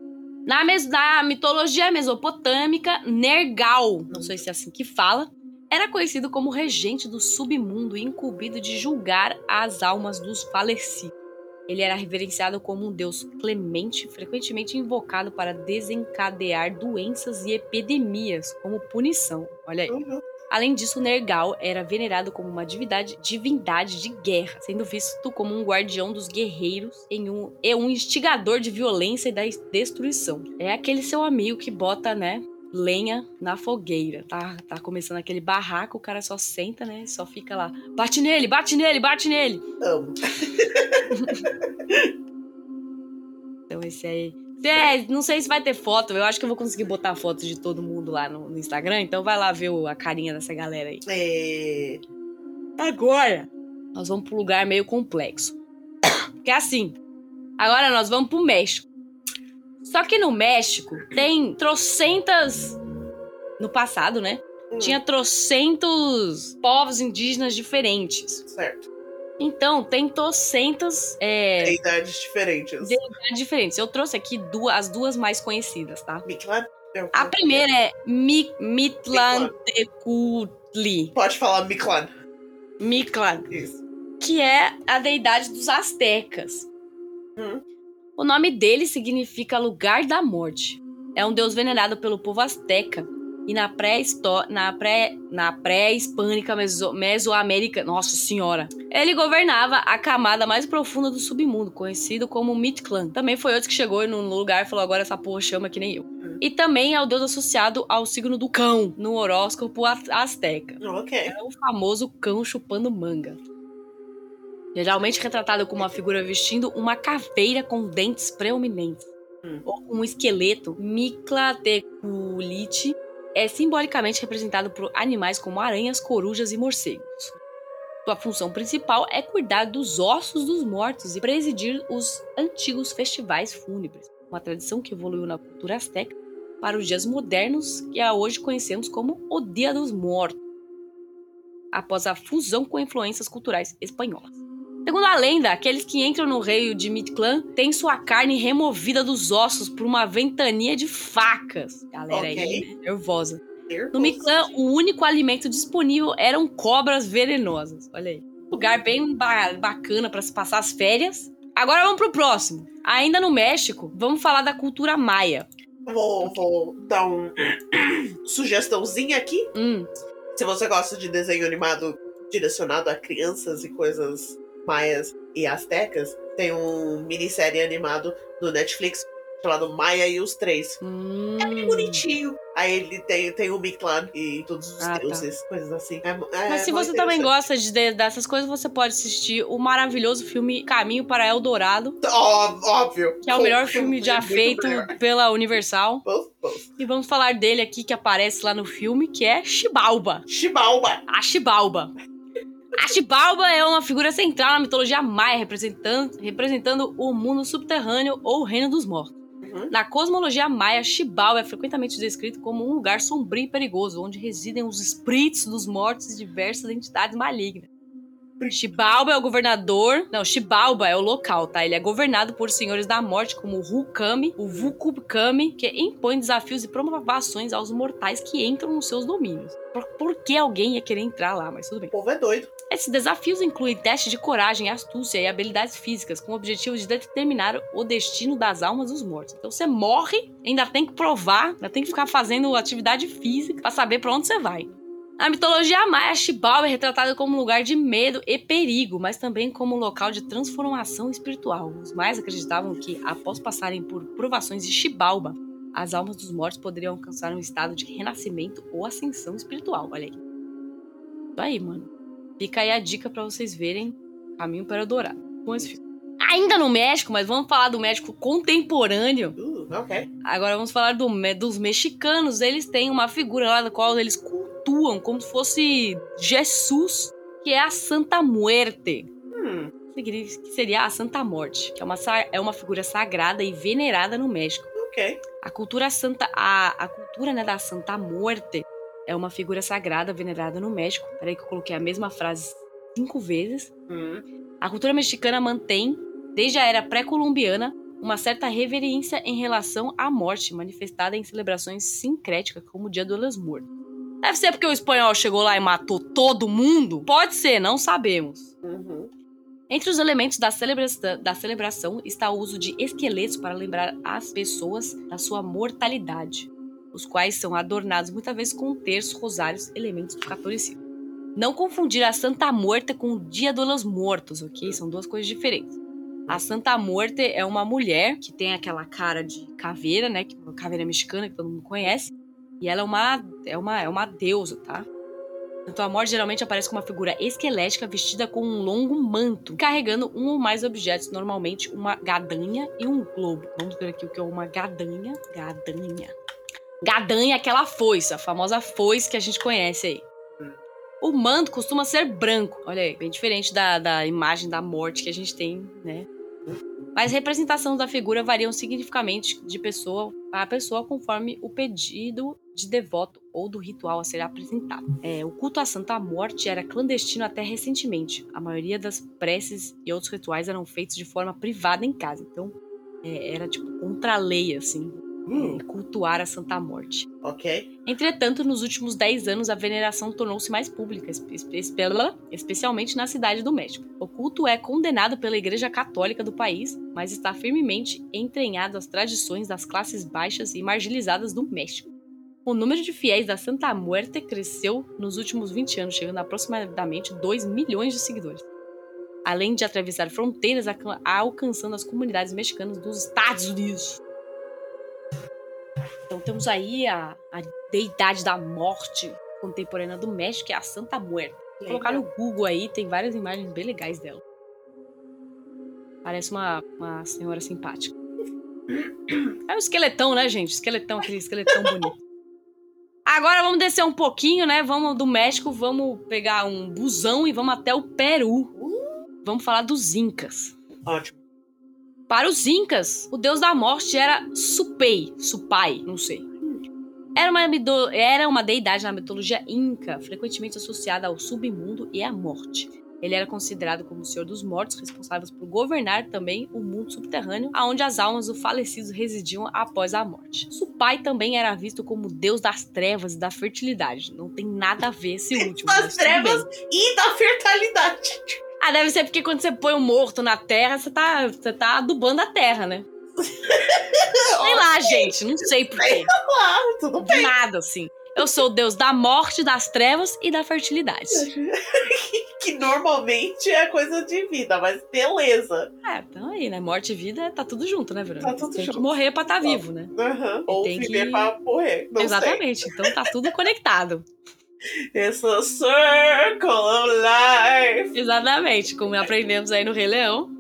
Na, mes- na mitologia mesopotâmica, Nergal, não sei se é assim que fala, era conhecido como regente do submundo e incumbido de julgar as almas dos falecidos. Ele era reverenciado como um deus clemente, frequentemente invocado para desencadear doenças e epidemias como punição. Olha aí. Uhum. Além disso, Nergal era venerado como uma divindade, divindade de guerra, sendo visto como um guardião dos guerreiros em um, e um instigador de violência e da destruição. É aquele seu amigo que bota, né, lenha na fogueira. Tá, tá começando aquele barraco, o cara só senta, né, só fica lá. Bate nele, bate nele, bate nele. Amo. Então esse aí... É, não sei se vai ter foto, eu acho que eu vou conseguir botar foto de todo mundo lá no, no Instagram, então vai lá ver o- a carinha dessa galera aí. É... Agora, nós vamos para um lugar meio complexo. Que é assim, agora nós vamos pro México. Só que no México tem trocentas... No passado, né? Hum. Tinha trocentos povos indígenas diferentes. Certo. Então, tem trocentas é, Deidades diferentes. deidades diferentes. Eu trouxe aqui duas, as duas mais conhecidas, tá? Mictlan? É o A que- primeira é Mi- Mitlantecutli. Pode falar Mictlan. Mictlan, Isso. que é a deidade dos astecas. Hum. O nome dele significa lugar da morte. É um deus venerado pelo povo asteca. E na pré-histó- na pré- na pré-hispânica meso- mesoamérica... Nossa senhora! Ele governava a camada mais profunda do submundo, conhecido como Mictlan. Também foi outro que chegou no lugar e falou, agora essa porra chama que nem eu. E também é o deus associado ao signo do cão, no horóscopo a- asteca. Ok. É o famoso cão chupando manga. Geralmente retratado como uma figura vestindo uma caveira com dentes preeminentes. Hum. Ou um esqueleto, Mictlantecuhtli é simbolicamente representado por animais como aranhas, corujas e morcegos. Sua função principal é cuidar dos ossos dos mortos e presidir os antigos festivais fúnebres, uma tradição que evoluiu na cultura asteca para os dias modernos que a hoje conhecemos como o Dia dos Mortos, após a fusão com influências culturais espanholas. Segundo a lenda, aqueles que entram no reino de Mictlan têm sua carne removida dos ossos por uma ventania de facas. Galera Ok. aí, né? Nervosa. Nervous. No Mictlan, o único alimento disponível eram cobras venenosas. Olha aí. Lugar bem ba- bacana para se passar as férias. Agora vamos pro próximo. Ainda no México, vamos falar da cultura maia. Vou, vou dar um sugestãozinha aqui. Hum, Se você gosta de desenho animado direcionado a crianças e coisas maias e astecas, tem um minissérie animado no Netflix chamado Maia e os Três. hum. Bonitinho. Aí ele tem, tem o Mictlan e todos os Ah, tá. deuses, coisas assim. É, é Mas se muito você também interessante. gosta de, de- dessas coisas, você pode assistir o maravilhoso filme Caminho para Eldorado, Ó- óbvio. que é o melhor filme já Muito feito melhor. pela Universal. Both, both. E vamos falar dele aqui, que aparece lá no filme, que é Xibalba. Xibalba. A Xibalba. A Xibalba é uma figura central na mitologia maia, representando, representando o mundo subterrâneo ou o reino dos mortos. Uhum. Na cosmologia maia, Xibalba é frequentemente descrito como um lugar sombrio e perigoso, onde residem os espíritos dos mortos e diversas entidades malignas. Xibalba é o governador... Não, Xibalba é o local, tá? Ele é governado por senhores da morte, como o Rukami, o Vukukami, que impõem desafios e provações aos mortais que entram nos seus domínios. Por, por que alguém ia querer entrar lá? Mas tudo bem. O povo é doido. Esses desafios incluem testes de coragem, astúcia e habilidades físicas, com o objetivo de determinar o destino das almas dos mortos. Então você morre, ainda tem que provar, ainda tem que ficar fazendo atividade física pra saber pra onde você vai. Na mitologia maia, Xibalba é retratada como um lugar de medo e perigo, mas também como um local de transformação espiritual. Os maias acreditavam que, após passarem por provações de Xibalba, as almas dos mortos poderiam alcançar um estado de renascimento ou ascensão espiritual. Olha aí. Isso aí, mano. Fica aí a dica pra vocês verem Caminho para Eldorado com esse filme. Ainda no México, mas vamos falar do México contemporâneo. Uh, ok. Agora vamos falar do, dos mexicanos. Eles têm uma figura lá da qual eles cultuam como se fosse Jesus, que é a Santa Muerte. Hum, Que seria a Santa Morte, que é uma, sa- é uma figura sagrada e venerada no México. ok. A cultura santa, a, a cultura, né, da Santa Muerte é uma figura sagrada venerada no México. Peraí que eu coloquei a mesma frase cinco vezes. Hum, A cultura mexicana mantém, desde a era pré-colombiana, uma certa reverência em relação à morte, manifestada em celebrações sincréticas, como o Dia dos Mortos. Deve ser porque o espanhol chegou lá e matou todo mundo? Pode ser, não sabemos. Uhum. Entre os elementos da celebração, da celebração está o uso de esqueletos para lembrar as pessoas da sua mortalidade, os quais são adornados muitas vezes com terços, rosários, elementos do catolicismo. Não confundir a Santa Muerte com o Dia dos Mortos, ok? São duas coisas diferentes. A Santa Muerte é uma mulher que tem aquela cara de caveira, né? Que é uma caveira mexicana que todo mundo conhece. E ela é uma, é uma, é uma deusa, tá? Então a morte geralmente aparece com uma figura esquelética vestida com um longo manto, carregando um ou mais objetos, normalmente uma gadanha e um globo. Vamos ver aqui o que é uma gadanha. Gadanha. Gadanha é aquela foice, a famosa foice que a gente conhece aí. O manto costuma ser branco. Olha aí, bem diferente da, da imagem da morte que a gente tem, né? Mas a representação da figura variam significativamente de pessoa a pessoa conforme o pedido de devoto ou do ritual a ser apresentado. É, o culto à Santa Morte era clandestino até recentemente. A maioria das preces e outros rituais eram feitos de forma privada em casa. Então, é, era tipo contra a lei, assim. Hum. Cultuar a Santa Morte. Ok. Entretanto, nos últimos dez anos, a veneração tornou-se mais pública, espe especialmente na cidade do México. O culto é condenado pela Igreja Católica do país, mas está firmemente entranhado às tradições das classes baixas e marginalizadas do México. O número de fiéis da Santa Muerte cresceu nos últimos vinte anos, chegando a aproximadamente dois milhões de seguidores. Além de atravessar fronteiras, alcançando as comunidades mexicanas dos Estados Unidos. Então temos aí a, a deidade da morte contemporânea do México, que é a Santa Muerte. Se colocar no Google aí, tem várias imagens bem legais dela. Parece uma, uma senhora simpática. É um esqueletão, né, gente? Esqueletão, aquele esqueletão bonito. Agora vamos descer um pouquinho, né? Vamos do México, vamos pegar um busão e vamos até o Peru. Vamos falar dos Incas. Ótimo. Para os Incas, o deus da morte era Supay, Supai, não sei. Era uma, era uma deidade na mitologia inca, frequentemente associada ao submundo e à morte. Ele era considerado como o senhor dos mortos, responsável por governar também o mundo subterrâneo, onde as almas dos falecidos residiam após a morte. Supai também era visto como deus das trevas e da fertilidade. Não tem nada a ver esse último. Das trevas e da fertilidade. Ah, deve ser porque quando você põe um morto na terra, você tá, você tá adubando a terra, né? Sei lá, gente, não sei porquê. Sei lá, tudo bem. Nada, assim. Eu sou o deus da morte, das trevas e da fertilidade. Que normalmente é coisa de vida, mas beleza. É, então aí, né? Morte e vida tá tudo junto, né, Verônica? Tá tudo tem junto. que morrer pra estar tá vivo, né? Uhum. Ou tem viver que... pra morrer. Não Exatamente, sei. então tá tudo conectado. It's a circle of life. Exatamente, como aprendemos aí no Rei Leão.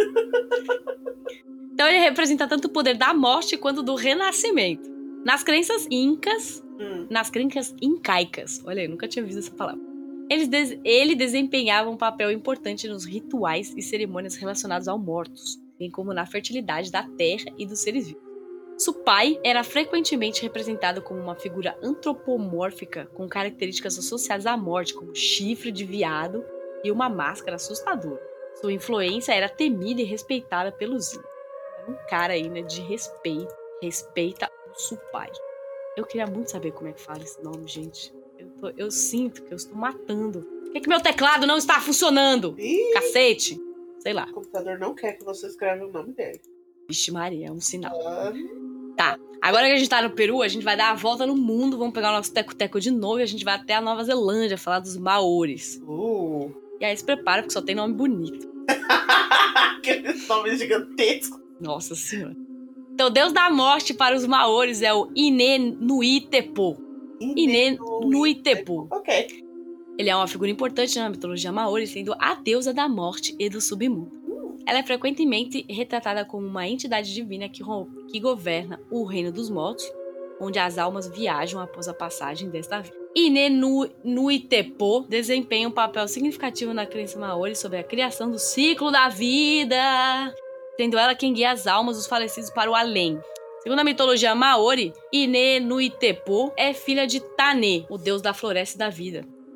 Então ele representa tanto o poder da morte quanto do renascimento. Nas crenças incas, hum. nas crenças incaicas, olha aí, nunca tinha visto essa palavra. Eles des- ele desempenhava um papel importante nos rituais e cerimônias relacionados aos mortos, bem como na fertilidade da terra e dos seres vivos. Supai era frequentemente representado como uma figura antropomórfica com características associadas à morte, como chifre de veado e uma máscara assustadora. Sua influência era temida e respeitada pelos índios. Era um cara aí, né, de respeito. Respeita o Supai. Eu queria muito saber como é que fala esse nome, gente. Eu, tô, eu sinto que eu estou matando. Por que, que meu teclado não está funcionando? Ih, Cacete. Sei lá. o computador não quer que você escreva o nome dele. Vixe Maria, é um sinal. Ah. Tá, agora que a gente tá no Peru, a gente vai dar a volta no mundo, vamos pegar o nosso teco-teco de novo e a gente vai até a Nova Zelândia falar dos Maoris. Uh. E aí se prepara, porque só tem nome bonito. Aqueles nomes gigantescos. Nossa Senhora. Então, o deus da morte para os Maoris é o Inenuitepo. Inenuitepo. Ok. Ele é uma figura importante na mitologia Maori, sendo a deusa da morte e do submundo. Ela é frequentemente retratada como uma entidade divina que, que governa o reino dos mortos, onde as almas viajam após a passagem desta vida. Inenuitepo desempenha um papel significativo na crença maori sobre a criação do ciclo da vida, sendo ela quem guia as almas dos falecidos para o além. Segundo a mitologia maori, Inenuitepo é filha de Tane, o deus da floresta e da vida.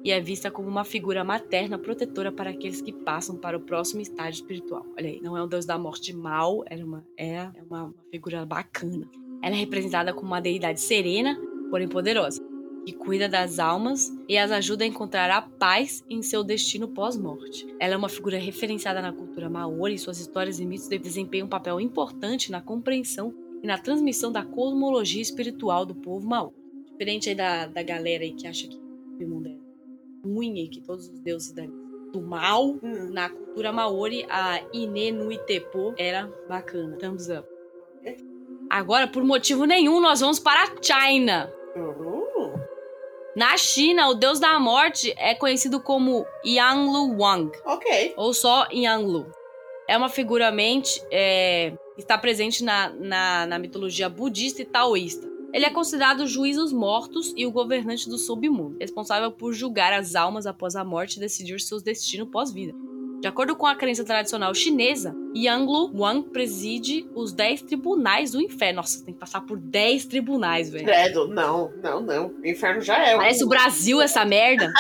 e é vista como uma figura materna protetora para aqueles que passam para o próximo estágio espiritual. Olha aí, não é um deus da morte mal, é uma, é, é uma, uma figura bacana. Ela é representada como uma deidade serena, porém poderosa, que cuida das almas e as ajuda a encontrar a paz em seu destino pós-morte. Ela é uma figura referenciada na cultura maori e suas histórias e mitos desempenham um papel importante na compreensão e na transmissão da cosmologia espiritual do povo maori. Diferente aí da, da galera aí que acha que o mundo é ruim e que todos os deuses da, do mal, hum. na cultura maori, a Ine Nui Tepo era bacana. Thumbs up. Agora, por motivo nenhum, nós vamos para a China. Uhum. Na China, o deus da morte é conhecido como Yanlu Wang. Ok. Ou só Yanlu. É uma figura mente, é, está presente na, na, na mitologia budista e taoísta. Ele é considerado o juiz dos mortos e o governante do submundo, responsável por julgar as almas após a morte e decidir seus destinos pós-vida. De acordo com a crença tradicional chinesa, Yanlu Wang preside os dez tribunais do inferno. Nossa, tem que passar por dez tribunais, velho. Credo, não, não, não. O inferno já é. Parece o Brasil, essa merda.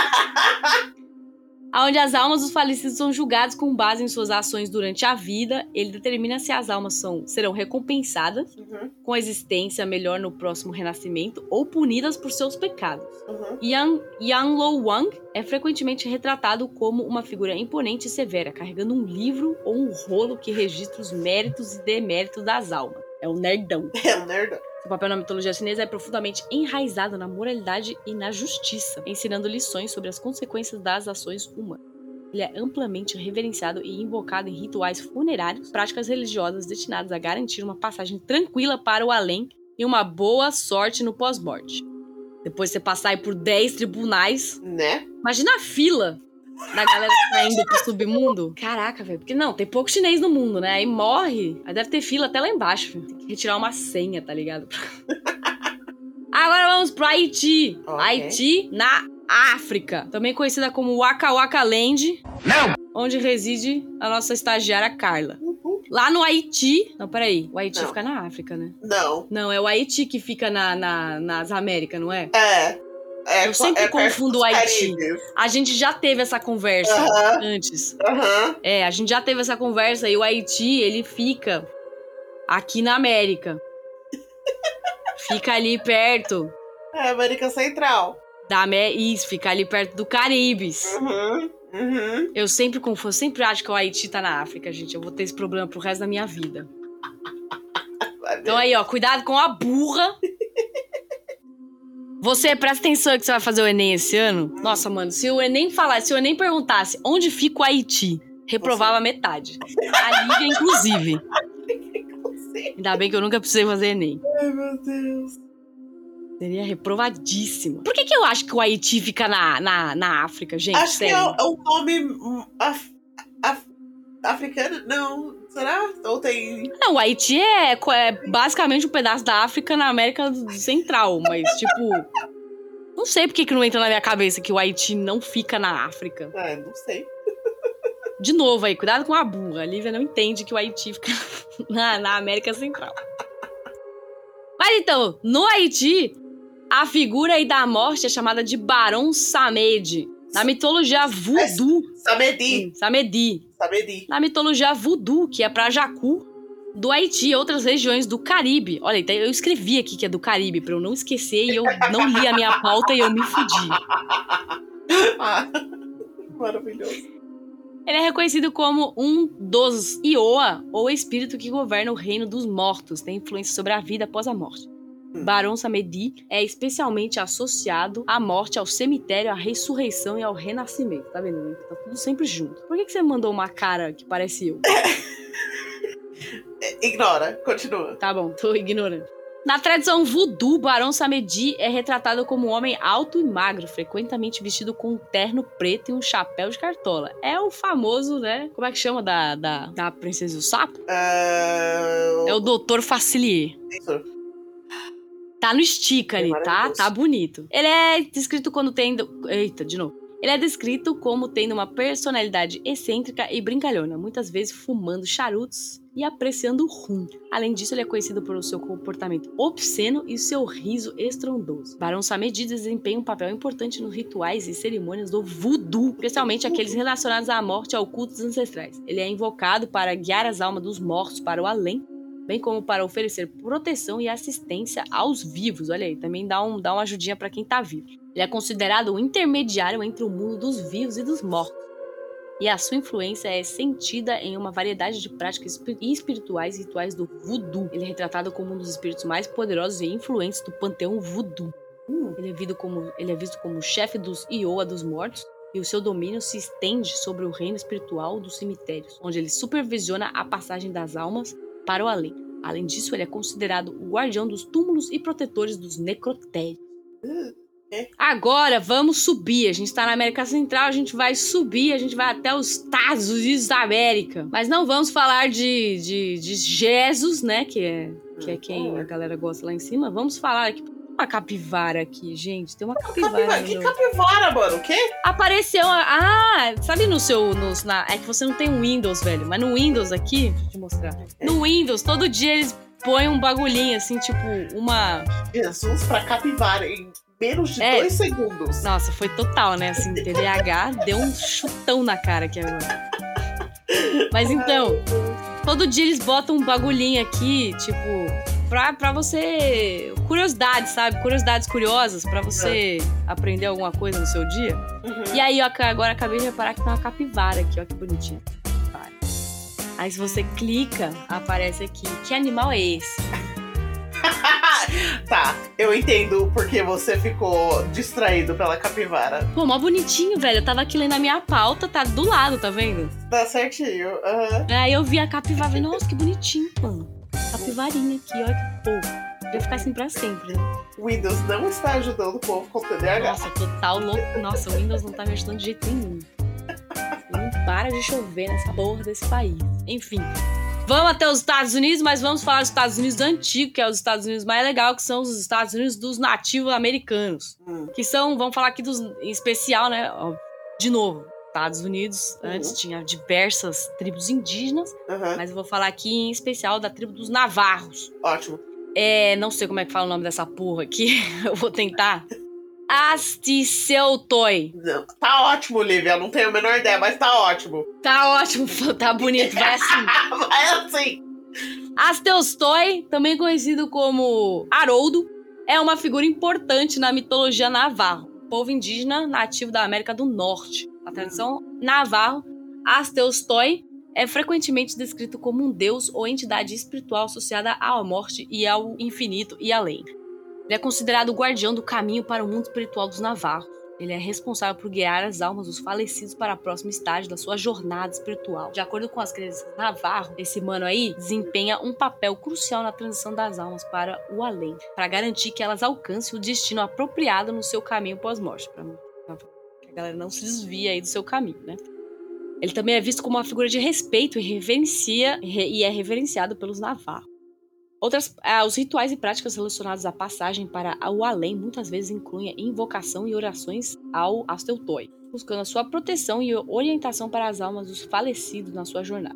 Onde as almas dos falecidos são julgadas com base em suas ações durante a vida. Ele determina se as almas são, serão recompensadas uhum. com existência melhor no próximo renascimento ou punidas por seus pecados. Uhum. Yang, Yanlu Wang é frequentemente retratado como uma figura imponente e severa, carregando um livro ou um rolo que registra os méritos e deméritos das almas. É um nerdão. É um nerdão. Seu papel na mitologia chinesa é profundamente enraizado na moralidade e na justiça, ensinando lições sobre as consequências das ações humanas. Ele é amplamente reverenciado e invocado em rituais funerários, práticas religiosas destinadas a garantir uma passagem tranquila para o além e uma boa sorte no pós-morte. Depois de você passar aí por dez tribunais, né? Imagina a fila da galera que tá indo pro submundo. Caraca, velho. Porque não, tem pouco chinês no mundo, né? Aí morre. Aí deve ter fila até lá embaixo, filho. Tem que retirar uma senha, tá ligado? Agora vamos pro Haiti. Okay. Haiti, na África. Também conhecida como Waka Waka Land. Não! Onde reside a nossa estagiária Carla. Uhum. Lá no Haiti... Não, peraí. O Haiti Não. fica na África, né? Não. Não, é o Haiti que fica na, na, nas Américas, não é? É. É, Eu sempre é confundo o Haiti. Caribes. A gente já teve essa conversa Uhum. antes. Aham. É, a gente já teve essa conversa e o Haiti, ele fica aqui na América. Fica ali perto É América Central. da Amé- Isso, fica ali perto do Caribes. Uhum. Uhum. Eu sempre confundo, eu sempre acho que o Haiti tá na África, gente. Eu vou ter esse problema pro resto da minha vida. Então aí, ó, cuidado com a burra. Você, presta atenção que você vai fazer o Enem esse ano. Nossa, mano, se o Enem falasse, se o Enem perguntasse onde fica o Haiti, reprovava metade. A Lívia, inclusive. Ainda bem que eu nunca precisei fazer Enem. Ai, meu Deus. Seria reprovadíssima. Por que que eu acho que o Haiti fica na, na, na África, gente? Acho Sério. que é o, é o nome hum, af, af, africano. Não, será? Ou tem... Não, o Haiti é, é basicamente um pedaço da África na América Central, mas, tipo... Não sei por que que não entra na minha cabeça que o Haiti não fica na África. Ah, não sei. De novo aí, cuidado com a burra. A Lívia não entende que o Haiti fica na, na América Central. Mas então, no Haiti, a figura aí da morte é chamada de Barão Samedi. Na mitologia voodoo... Samedi. Hum, Samedi. Samedi. Na mitologia voodoo, que é pra Jacu, do Haiti e outras regiões do Caribe. Olha, eu escrevi aqui que é do Caribe, pra eu não esquecer, e eu não li a minha pauta e eu me fudi. Ah, maravilhoso. Ele é reconhecido como um dos Ioa, ou espírito que governa o reino dos mortos, tem influência sobre a vida após a morte. Hum. Barão Samedi é especialmente associado à morte, ao cemitério, à ressurreição e ao renascimento. Tá vendo? Tá tudo sempre junto. Por que que você mandou uma cara que parece eu? Ignora, continua. Tá bom, tô ignorando. Na tradição voodoo, Barão Samedi é retratado como um homem alto e magro, frequentemente vestido com um terno preto e um chapéu de cartola. É o famoso, né? Como é que chama da, da, da Princesa e o Sapo? Uh... É o doutor Facilier. Isso. Tá no estica ali, É tá? maravilhoso. Tá bonito. Ele é descrito quando tem... Eita, de novo. Ele é descrito como tendo uma personalidade excêntrica e brincalhona, muitas vezes fumando charutos e apreciando rum. Além disso, ele é conhecido pelo seu comportamento obsceno e seu riso estrondoso. Barão Samedi desempenha um papel importante nos rituais e cerimônias do voodoo, especialmente aqueles relacionados à morte e ao culto dos ancestrais. Ele é invocado para guiar as almas dos mortos para o além, bem como para oferecer proteção e assistência aos vivos. Olha aí, também dá, um, dá uma ajudinha para quem tá vivo. Ele é considerado um intermediário entre o mundo dos vivos e dos mortos. E a sua influência é sentida em uma variedade de práticas espirituais e rituais do voodoo. Ele é retratado como um dos espíritos mais poderosos e influentes do panteão voodoo. Uh, ele, é visto como, ele é visto como chefe dos Iowa dos mortos, e o seu domínio se estende sobre o reino espiritual dos cemitérios, onde ele supervisiona a passagem das almas para o além. Além disso, ele é considerado o guardião dos túmulos e protetores dos necrotérios. Agora vamos subir. A gente está na América Central, a gente vai subir, a gente vai até os Estados Unidos da América. Mas não vamos falar de, de, de Jesus, né? Que é, que é quem a galera gosta lá em cima. Vamos falar aqui. Uma capivara aqui, gente. Tem uma capivara. capivara que capivara, mano? O quê? Apareceu. A... Ah, sabe no seu. No, na... É que você não tem um Windows, velho. Mas no Windows aqui. Deixa eu te mostrar. No Windows, todo dia eles põem um bagulhinho assim, tipo, uma. Jesus pra capivara em menos de É. dois segundos. Nossa, foi total, né? Assim, T D A H deu um chutão na cara aqui agora. Mas então, todo dia eles botam um bagulhinho aqui, tipo, pra, pra você... Curiosidades, sabe? Curiosidades curiosas pra você aprender alguma coisa no seu dia. Uhum. E aí, ó, agora acabei de reparar que tem uma capivara aqui, ó, que bonitinho. Aí se você clica, aparece aqui. Que animal é esse? Tá, eu entendo porque você ficou distraído pela capivara. Pô, mó bonitinho, velho. Eu tava aqui lendo a minha pauta, tá do lado, tá vendo? Tá certinho. Uhum. Aí eu vi a capivara, falei, nossa, que bonitinho, mano. Capivarinha aqui, olha que fofo. Vai ficar assim pra sempre, né? O Windows não está ajudando o povo com T D A H. Nossa, total louco. Nossa, o Windows não tá me ajudando de jeito nenhum. Não para de chover nessa porra desse país. Enfim. Vamos até os Estados Unidos, mas vamos falar dos Estados Unidos antigos, que é os Estados Unidos mais legal, que são os Estados Unidos dos nativos americanos. Hum. Que são, vamos falar aqui dos, em especial, né? Ó, de novo, Estados Unidos, Uhum. antes tinha diversas tribos indígenas, Uhum. mas eu vou falar aqui em especial da tribo dos navarros. Ótimo. É, não sei como é que fala o nome dessa porra aqui, eu vou tentar. Asticeutoi. Não, tá ótimo, Lívia. Não tenho a menor ideia, mas tá ótimo. Tá ótimo, tá bonito, vai assim. Vai assim. Asteustoi, também conhecido como Haroldo, é uma figura importante na mitologia navarro, povo indígena nativo da América do Norte. Na tradição navarro, Asteustoi é frequentemente descrito como um deus ou entidade espiritual associada à morte e ao infinito e além. Ele é considerado o guardião do caminho para o mundo espiritual dos navarros. Ele é responsável por guiar as almas dos falecidos para a próxima estágio da sua jornada espiritual. De acordo com as crenças navarro, esse mano aí desempenha um papel crucial na transição das almas para o além, para garantir que elas alcancem o destino apropriado no seu caminho pós-morte, para que a galera não se desvie aí do seu caminho, né? Ele também é visto como uma figura de respeito e, reverencia, e é reverenciado pelos navarros. Outras, ah, os rituais e práticas relacionados à passagem para o além muitas vezes incluem invocação e orações ao Asteutoi, buscando a sua proteção e orientação para as almas dos falecidos na sua jornada.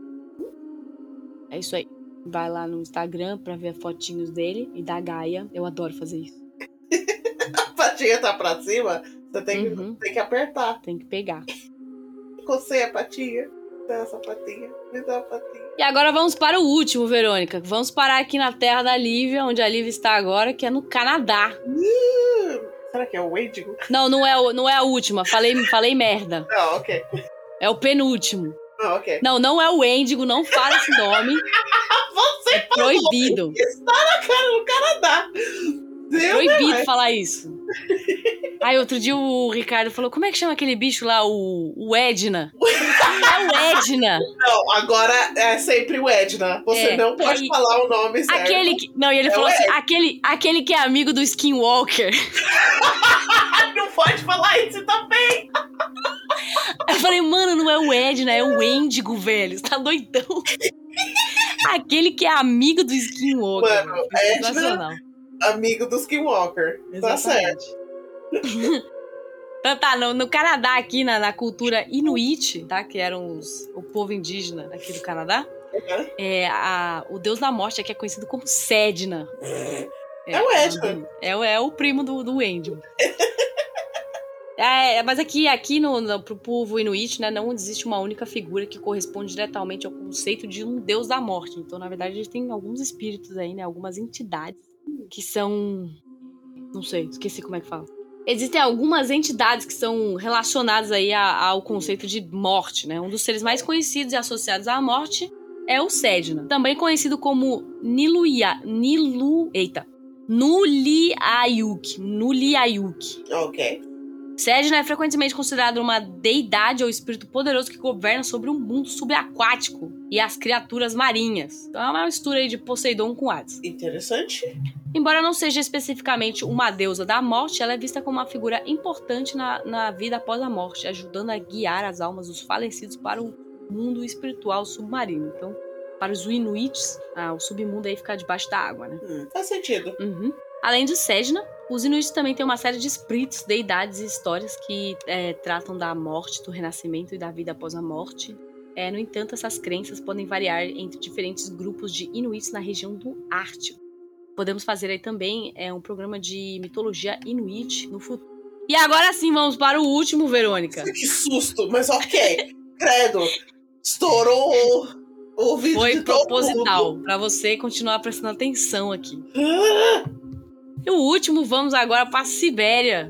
É isso aí. Vai lá no Instagram pra ver fotinhos dele e da Gaia. Eu adoro fazer isso. A patinha tá pra cima, você tem que, Uhum. tem que apertar. Tem que pegar. Cocei a patinha. Dá essa patinha. Me dá a patinha. E agora vamos para o último, Verônica. Vamos parar aqui na terra da Lívia, onde a Lívia está agora, que é no Canadá. Uh, será que é o Wendigo? Não, não é, o- não é a última. Falei, falei merda. Não, ok. É o penúltimo. Não, ok. Não, não é o Wendigo, não fala esse nome. Você É proibido. está na cara do Canadá. Deus Proibido é falar isso. Aí outro dia o Ricardo falou, como é que chama aquele bicho lá, o, o Edna? É o Edna. Não, agora é sempre o Edna. Você É, não pode aí- falar o nome certo. Aquele que... Não, e ele É falou o assim, Edna. aquele, aquele que é amigo do Skinwalker. Não pode falar isso também. Eu falei, mano, não é o Edna, é o Wendigo, velho. Você tá doidão. Aquele que é amigo do Skinwalker. Mano, Foi Edna- sensacional. Amigo do Skinwalker. Tá certo. Exatamente. Então tá, no, no Canadá, aqui na, na cultura Inuit, tá? Que eram os, o povo indígena aqui do Canadá. Uhum. É, a, o deus da morte aqui é conhecido como Sedna. É, é o Edgar. É, é, é o primo do, do Endio. É, mas aqui, aqui no, no, pro povo Inuit, né, não existe uma única figura que corresponde diretamente ao conceito de um deus da morte. Então, na verdade, a gente tem alguns espíritos aí, né, algumas entidades que são... Não sei, esqueci como é que fala. Existem algumas entidades que são relacionadas aí a, ao conceito de morte, né? Um dos seres mais conhecidos e associados à morte é o Sedna, também conhecido como Niluya, Nilu, eita, Nuliayuk, Nuliayuk. Ok. Sedna é frequentemente considerado uma deidade ou espírito poderoso que governa sobre um mundo subaquático e as criaturas marinhas. Então é uma mistura aí de Poseidon com Hades. Interessante. Embora não seja especificamente uma deusa da morte, ela é vista como uma figura importante na, na vida após a morte, ajudando a guiar as almas dos falecidos para o mundo espiritual submarino. Então, para os Inuits, ah, o submundo aí fica debaixo da água, né? Hum, faz sentido. Uhum. Além de Sedna, os Inuits também têm uma série de espíritos, deidades e histórias que é, tratam da morte, do renascimento e da vida após a morte. É, no entanto, essas crenças podem variar entre diferentes grupos de Inuits na região do Ártico. Podemos fazer aí também é, um programa de mitologia Inuit no futuro. E agora sim, vamos para o último, Verônica. Que susto, mas ok. Credo. Estourou o ouvido Foi de todo proposital, mundo. para você continuar prestando atenção aqui. Ah! E o último, vamos agora para a Sibéria.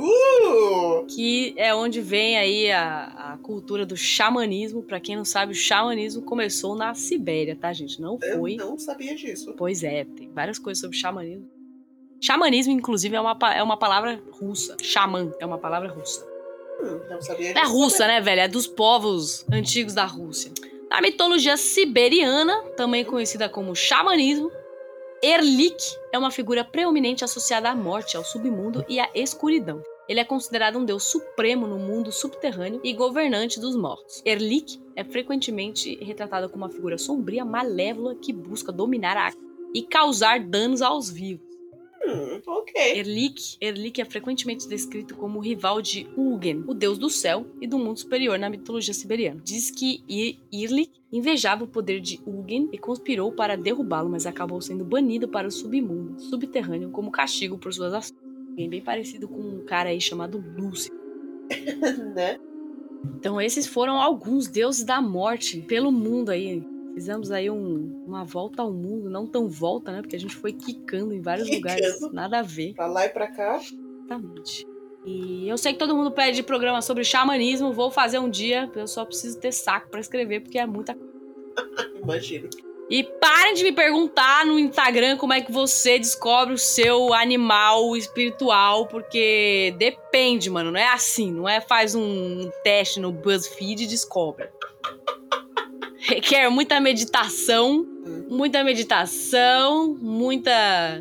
Uh! Que é onde vem aí a, a cultura do xamanismo. Pra quem não sabe, o xamanismo começou na Sibéria, tá, gente? Não foi. Eu não sabia disso. Pois é, tem várias coisas sobre xamanismo. Xamanismo, inclusive, é uma, é uma palavra russa. Xamã é uma palavra russa. Hum, não sabia disso. É russa, né, velho? É dos povos antigos da Rússia. Na mitologia siberiana, também conhecida como xamanismo, Erlik é uma figura preeminente associada à morte, ao submundo e à escuridão. Ele é considerado um deus supremo no mundo subterrâneo e governante dos mortos. Erlik é frequentemente retratado como uma figura sombria, malévola, que busca dominar a e causar danos aos vivos. Hum, ok. Erlik, Erlik é frequentemente descrito como rival de Ugin, o deus do céu e do mundo superior na mitologia siberiana. Diz que Erlik invejava o poder de Ugin e conspirou para derrubá-lo, mas acabou sendo banido para o submundo subterrâneo como castigo por suas ações. Bem, bem parecido com um cara aí chamado Lúcifer. Né? Então esses foram alguns deuses da morte pelo mundo aí. Fizemos aí um, uma volta ao mundo, não tão volta, né? Porque a gente foi quicando em vários Quicando. lugares, nada a ver. Pra lá e pra cá. Exatamente. E eu sei que todo mundo pede programa sobre xamanismo, vou fazer um dia, eu só preciso ter saco pra escrever, porque é muita coisa. Imagino. E parem de me perguntar no Instagram como é que você descobre o seu animal espiritual, porque depende, mano, não é assim, não é faz um teste no BuzzFeed e descobre. Requer muita meditação, muita meditação, muita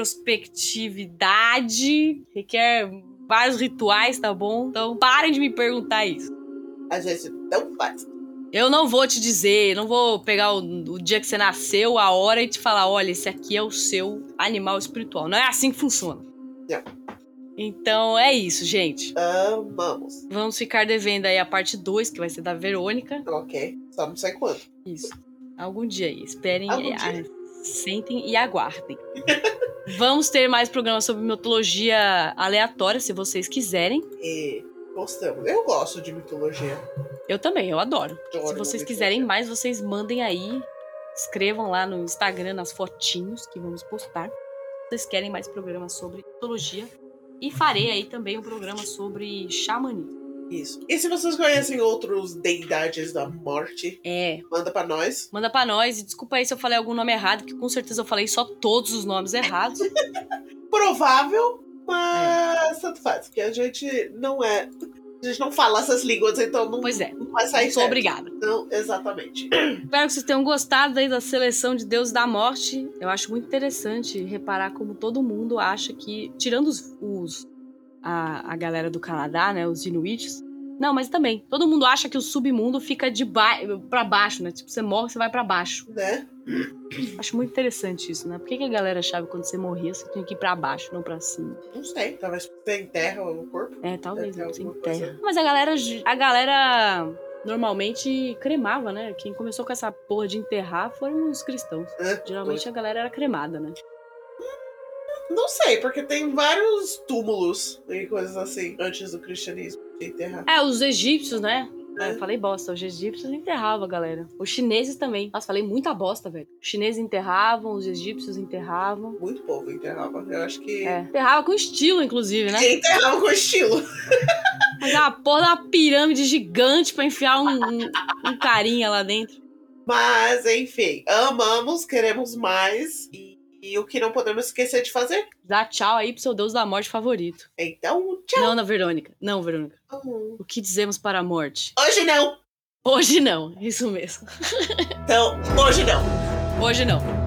introspectividade, requer vários rituais, tá bom? Então parem de me perguntar isso. A gente não faz. Eu não vou te dizer, não vou pegar o, o dia que você nasceu, a hora e te falar, olha, esse aqui é o seu animal espiritual. Não é assim que funciona. Não. Então é isso, gente. Amamos. Vamos ficar devendo aí a parte dois, que vai ser da Verônica. Ok. Só não sei quando. Isso. Algum dia aí. Esperem, Algum a, dia. sentem e aguardem. Vamos ter mais programas sobre mitologia aleatória, se vocês quiserem. E gostamos. Eu gosto de mitologia. Eu também, eu adoro. Adoro Se vocês mitologia. quiserem mais, vocês mandem aí. Escrevam lá no Instagram, nas fotinhos que vamos postar. Se vocês querem mais programas sobre mitologia. E farei aí também um programa sobre xamanismo. Isso. E se vocês conhecem outros deidades da morte, É. manda pra nós. Manda pra nós. E desculpa aí se eu falei algum nome errado, que com certeza eu falei só todos os nomes errados. Provável, mas tanto faz. Porque a gente não é... A gente não fala essas línguas, então não, Pois é. não vai sair Não sou certo. obrigada. Não, exatamente. Espero que vocês tenham gostado aí da seleção de deuses da morte. Eu acho muito interessante reparar como todo mundo acha que, tirando os, os a, a galera do Canadá, né, os Inuits, Não, mas também, todo mundo acha que o submundo fica de ba... pra baixo, né? Tipo, você morre, você vai pra baixo. Né? Acho muito interessante isso, né? Por que, que a galera achava que quando você morria, você tinha que ir pra baixo, não pra cima? Não sei, talvez você enterra o corpo. É, talvez, Deve ter você alguma enterra. coisa. Mas a galera, a galera normalmente cremava, né? Quem começou com essa porra de enterrar foram os cristãos. É, Geralmente a galera era cremada, né? Não sei, porque tem vários túmulos e coisas assim antes do cristianismo de enterrar. É, os egípcios, né? É. É, eu falei bosta, os egípcios enterravam a galera. Os chineses também. Nossa, falei muita bosta, velho. Os chineses enterravam, os egípcios enterravam. Muito povo enterrava. Eu acho que. É, enterrava com estilo, inclusive, né? E enterrava com estilo. Fazer uma porra de uma pirâmide gigante pra enfiar um, um, um carinha lá dentro. Mas, enfim, amamos, queremos mais. E, e o que não podemos esquecer de fazer? Dá tchau aí pro seu deus da morte favorito. Então, tchau. Não, não, Verônica. Não, Verônica. Hum. O que dizemos para a morte? Hoje não. Hoje não. Isso mesmo. Então, hoje não. Hoje não.